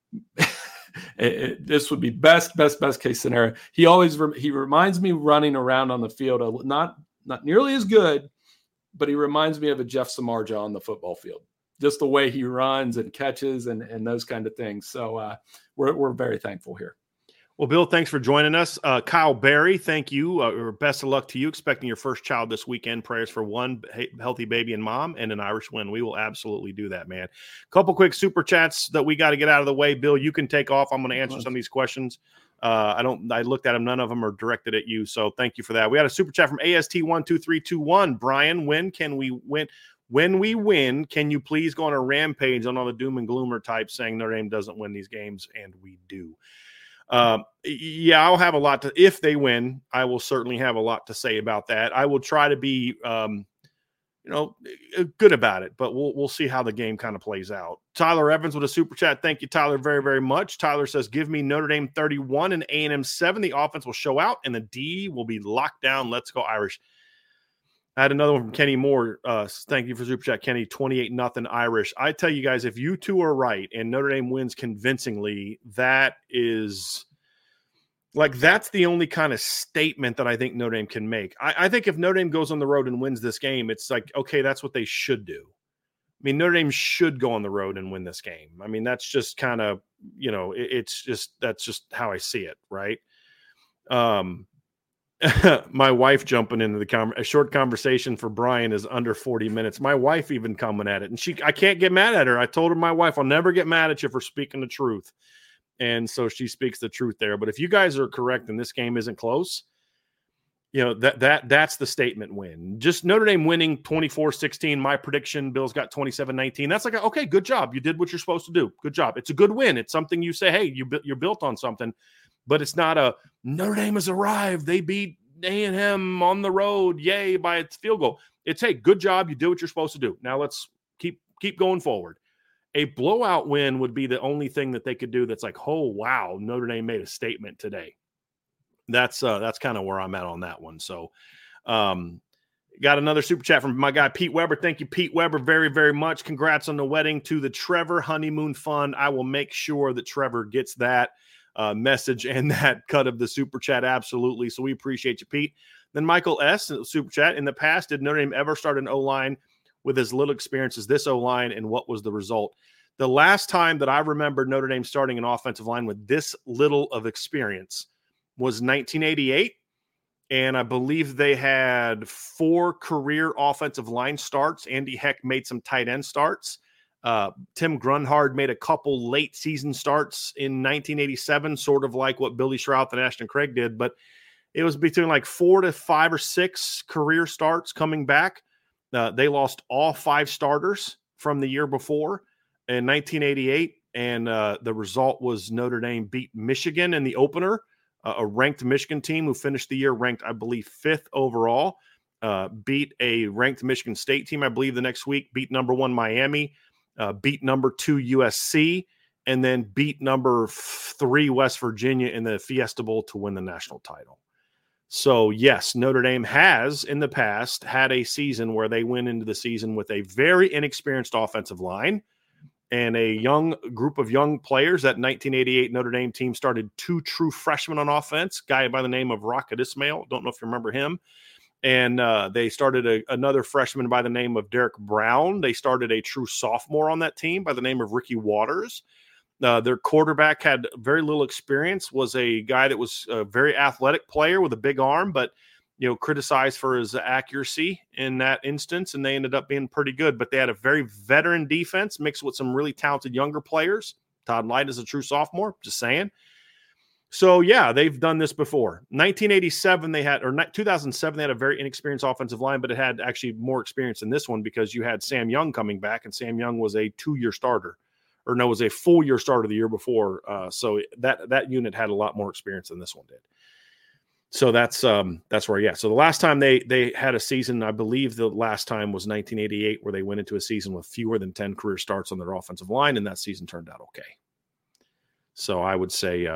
this would be best case scenario. He reminds me running around on the field, not nearly as good, but he reminds me of a Jeff Samardzija on the football field. Just the way he runs and catches and those kind of things. So we're very thankful here. Well, Bill, thanks for joining us. Kyle Berry, thank you. Best of luck to you. Expecting your first child this weekend. Prayers for one healthy baby and mom and an Irish win. We will absolutely do that, man. Couple quick super chats that we got to get out of the way. Bill, you can take off. I'm going to answer some of these questions. I looked at them. None of them are directed at you. So thank you for that. We had a super chat from AST12321. Brian, when we win, can you please go on a rampage on all the doom and gloomer types saying Notre Dame doesn't win these games? And we do. I'll have a lot to, if they win, I will certainly have a lot to say about that. I will try to be, good about it, but we'll see how the game kind of plays out. Tyler Evans with a super chat. Thank you, Tyler, very, very much. Tyler says, give me Notre Dame 31 and A&M 7. The offense will show out and the D will be locked down. Let's go Irish. I had another one from Kenny Moore. Thank you for super chat, Kenny. 28-0 Irish. I tell you guys, if you two are right and Notre Dame wins convincingly, that's the only kind of statement that I think Notre Dame can make. I think if Notre Dame goes on the road and wins this game, it's like, okay, that's what they should do. I mean, Notre Dame should go on the road and win this game. I mean, that's just kind of, that's just how I see it, right? My wife jumping into a short conversation for Brian is under 40 minutes. My wife even coming at it, and I can't get mad at her. I told her, my wife, I'll never get mad at you for speaking the truth. And so she speaks the truth there. But if you guys are correct and this game isn't close, that's the statement win. Just Notre Dame winning 24-16. My prediction, Bill's got 27-19. That's like, okay, good job. You did what you're supposed to do. Good job. It's a good win. It's something you say, hey, you're built on something. But it's not a Notre Dame has arrived. They beat A&M on the road. Yay, by a field goal. It's, hey, good job. You did what you're supposed to do. Now let's keep going forward. A blowout win would be the only thing that they could do that's like, oh, wow, Notre Dame made a statement today. That's kind of where I'm at on that one. So got another super chat from my guy, Pete Weber. Thank you, Pete Weber, very, very much. Congrats on the wedding to the Trevor Honeymoon Fund. I will make sure that Trevor gets that message and that cut of the super chat. Absolutely. So we appreciate you, Pete. Then Michael S. super chat. In the past, did Notre Dame ever start an O-line with as little experience as this O-line, and what was the result? The last time that I remember Notre Dame starting an offensive line with this little of experience was 1988. And I believe they had 4 career offensive line starts. Andy Heck made some tight end starts. Tim Grunhard made a couple late season starts in 1987, sort of like what Billy Schrauth and Ashton Craig did, but it was between like 4 to 5 or 6 career starts coming back. They lost all 5 starters from the year before in 1988, and the result was Notre Dame beat Michigan in the opener, a ranked Michigan team who finished the year ranked, I believe, 5th overall, beat a ranked Michigan State team, I believe, the next week, beat number 1 Miami, beat number 2 USC, and then beat number 3 West Virginia in the Fiesta Bowl to win the national title. So, yes, Notre Dame has in the past had a season where they went into the season with a very inexperienced offensive line and a young group of young players. That 1988 Notre Dame team started 2 true freshmen on offense, guy by the name of Rocket Ismail. Don't know if you remember him. And they started another freshman by the name of Derek Brown. They started a true sophomore on that team by the name of Ricky Waters. Their quarterback had very little experience, was a guy that was a very athletic player with a big arm, but criticized for his accuracy in that instance, and they ended up being pretty good. But they had a very veteran defense mixed with some really talented younger players. Todd Light is a true sophomore, just saying. So, yeah, they've done this before. 2007, they had a very inexperienced offensive line, but it had actually more experience than this one because you had Sam Young coming back, and Sam Young was a 2-year starter. Was a full-year starter the year before. So that unit had a lot more experience than this one did. So that's where, yeah. So the last time they had a season, I believe the last time was 1988, where they went into a season with fewer than 10 career starts on their offensive line, and that season turned out okay. So I would say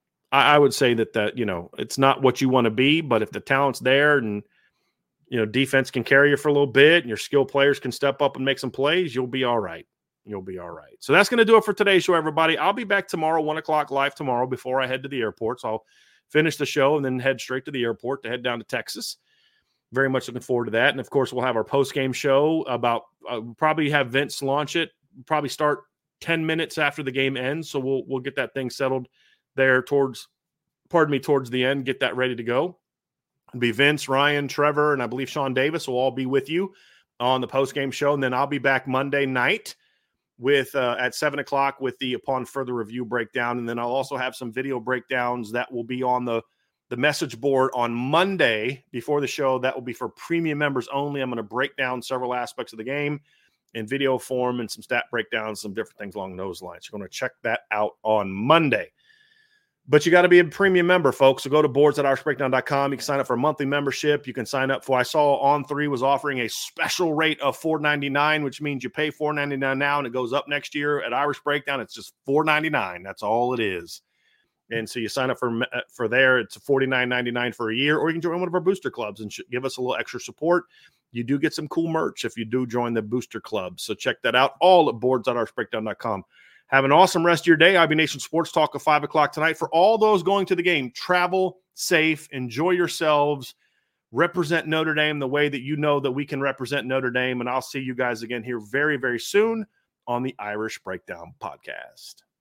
that it's not what you want to be, but if the talent's there and defense can carry you for a little bit and your skill players can step up and make some plays, you'll be all right. You'll be all right. So that's going to do it for today's show, everybody. I'll be back tomorrow, 1:00 live tomorrow before I head to the airport. So I'll finish the show and then head straight to the airport to head down to Texas. Very much looking forward to that. And, of course, we'll have our post-game show about probably have Vince launch it, probably start 10 minutes after the game ends. So we'll get that thing settled there towards the end, get that ready to go. It'll be Vince, Ryan, Trevor, and I believe Sean Davis will all be with you on the post-game show. And then I'll be back Monday night with at 7:00 with the Upon Further Review breakdown. And then I'll also have some video breakdowns that will be on the message board on Monday before the show. That will be for premium members only. I'm going to break down several aspects of the game in video form and some stat breakdowns, some different things along those lines. You're going to check that out on Monday. But you got to be a premium member, folks. So go to boards.irishbreakdown.com. You can sign up for a monthly membership. You can sign up for, I saw On3 was offering a special rate of $4.99, which means you pay $4.99 now and it goes up next year. At Irish Breakdown, it's just $4.99. That's all it is. And so you sign up for there. It's $49.99 for a year, or you can join one of our booster clubs and give us a little extra support. You do get some cool merch if you do join the booster club. So check that out, all at boards.irishbreakdown.com. Have an awesome rest of your day. IB Nation Sports Talk at 5 o'clock tonight. For all those going to the game, travel safe, enjoy yourselves, represent Notre Dame the way that you know that we can represent Notre Dame. And I'll see you guys again here very, very soon on the Irish Breakdown Podcast.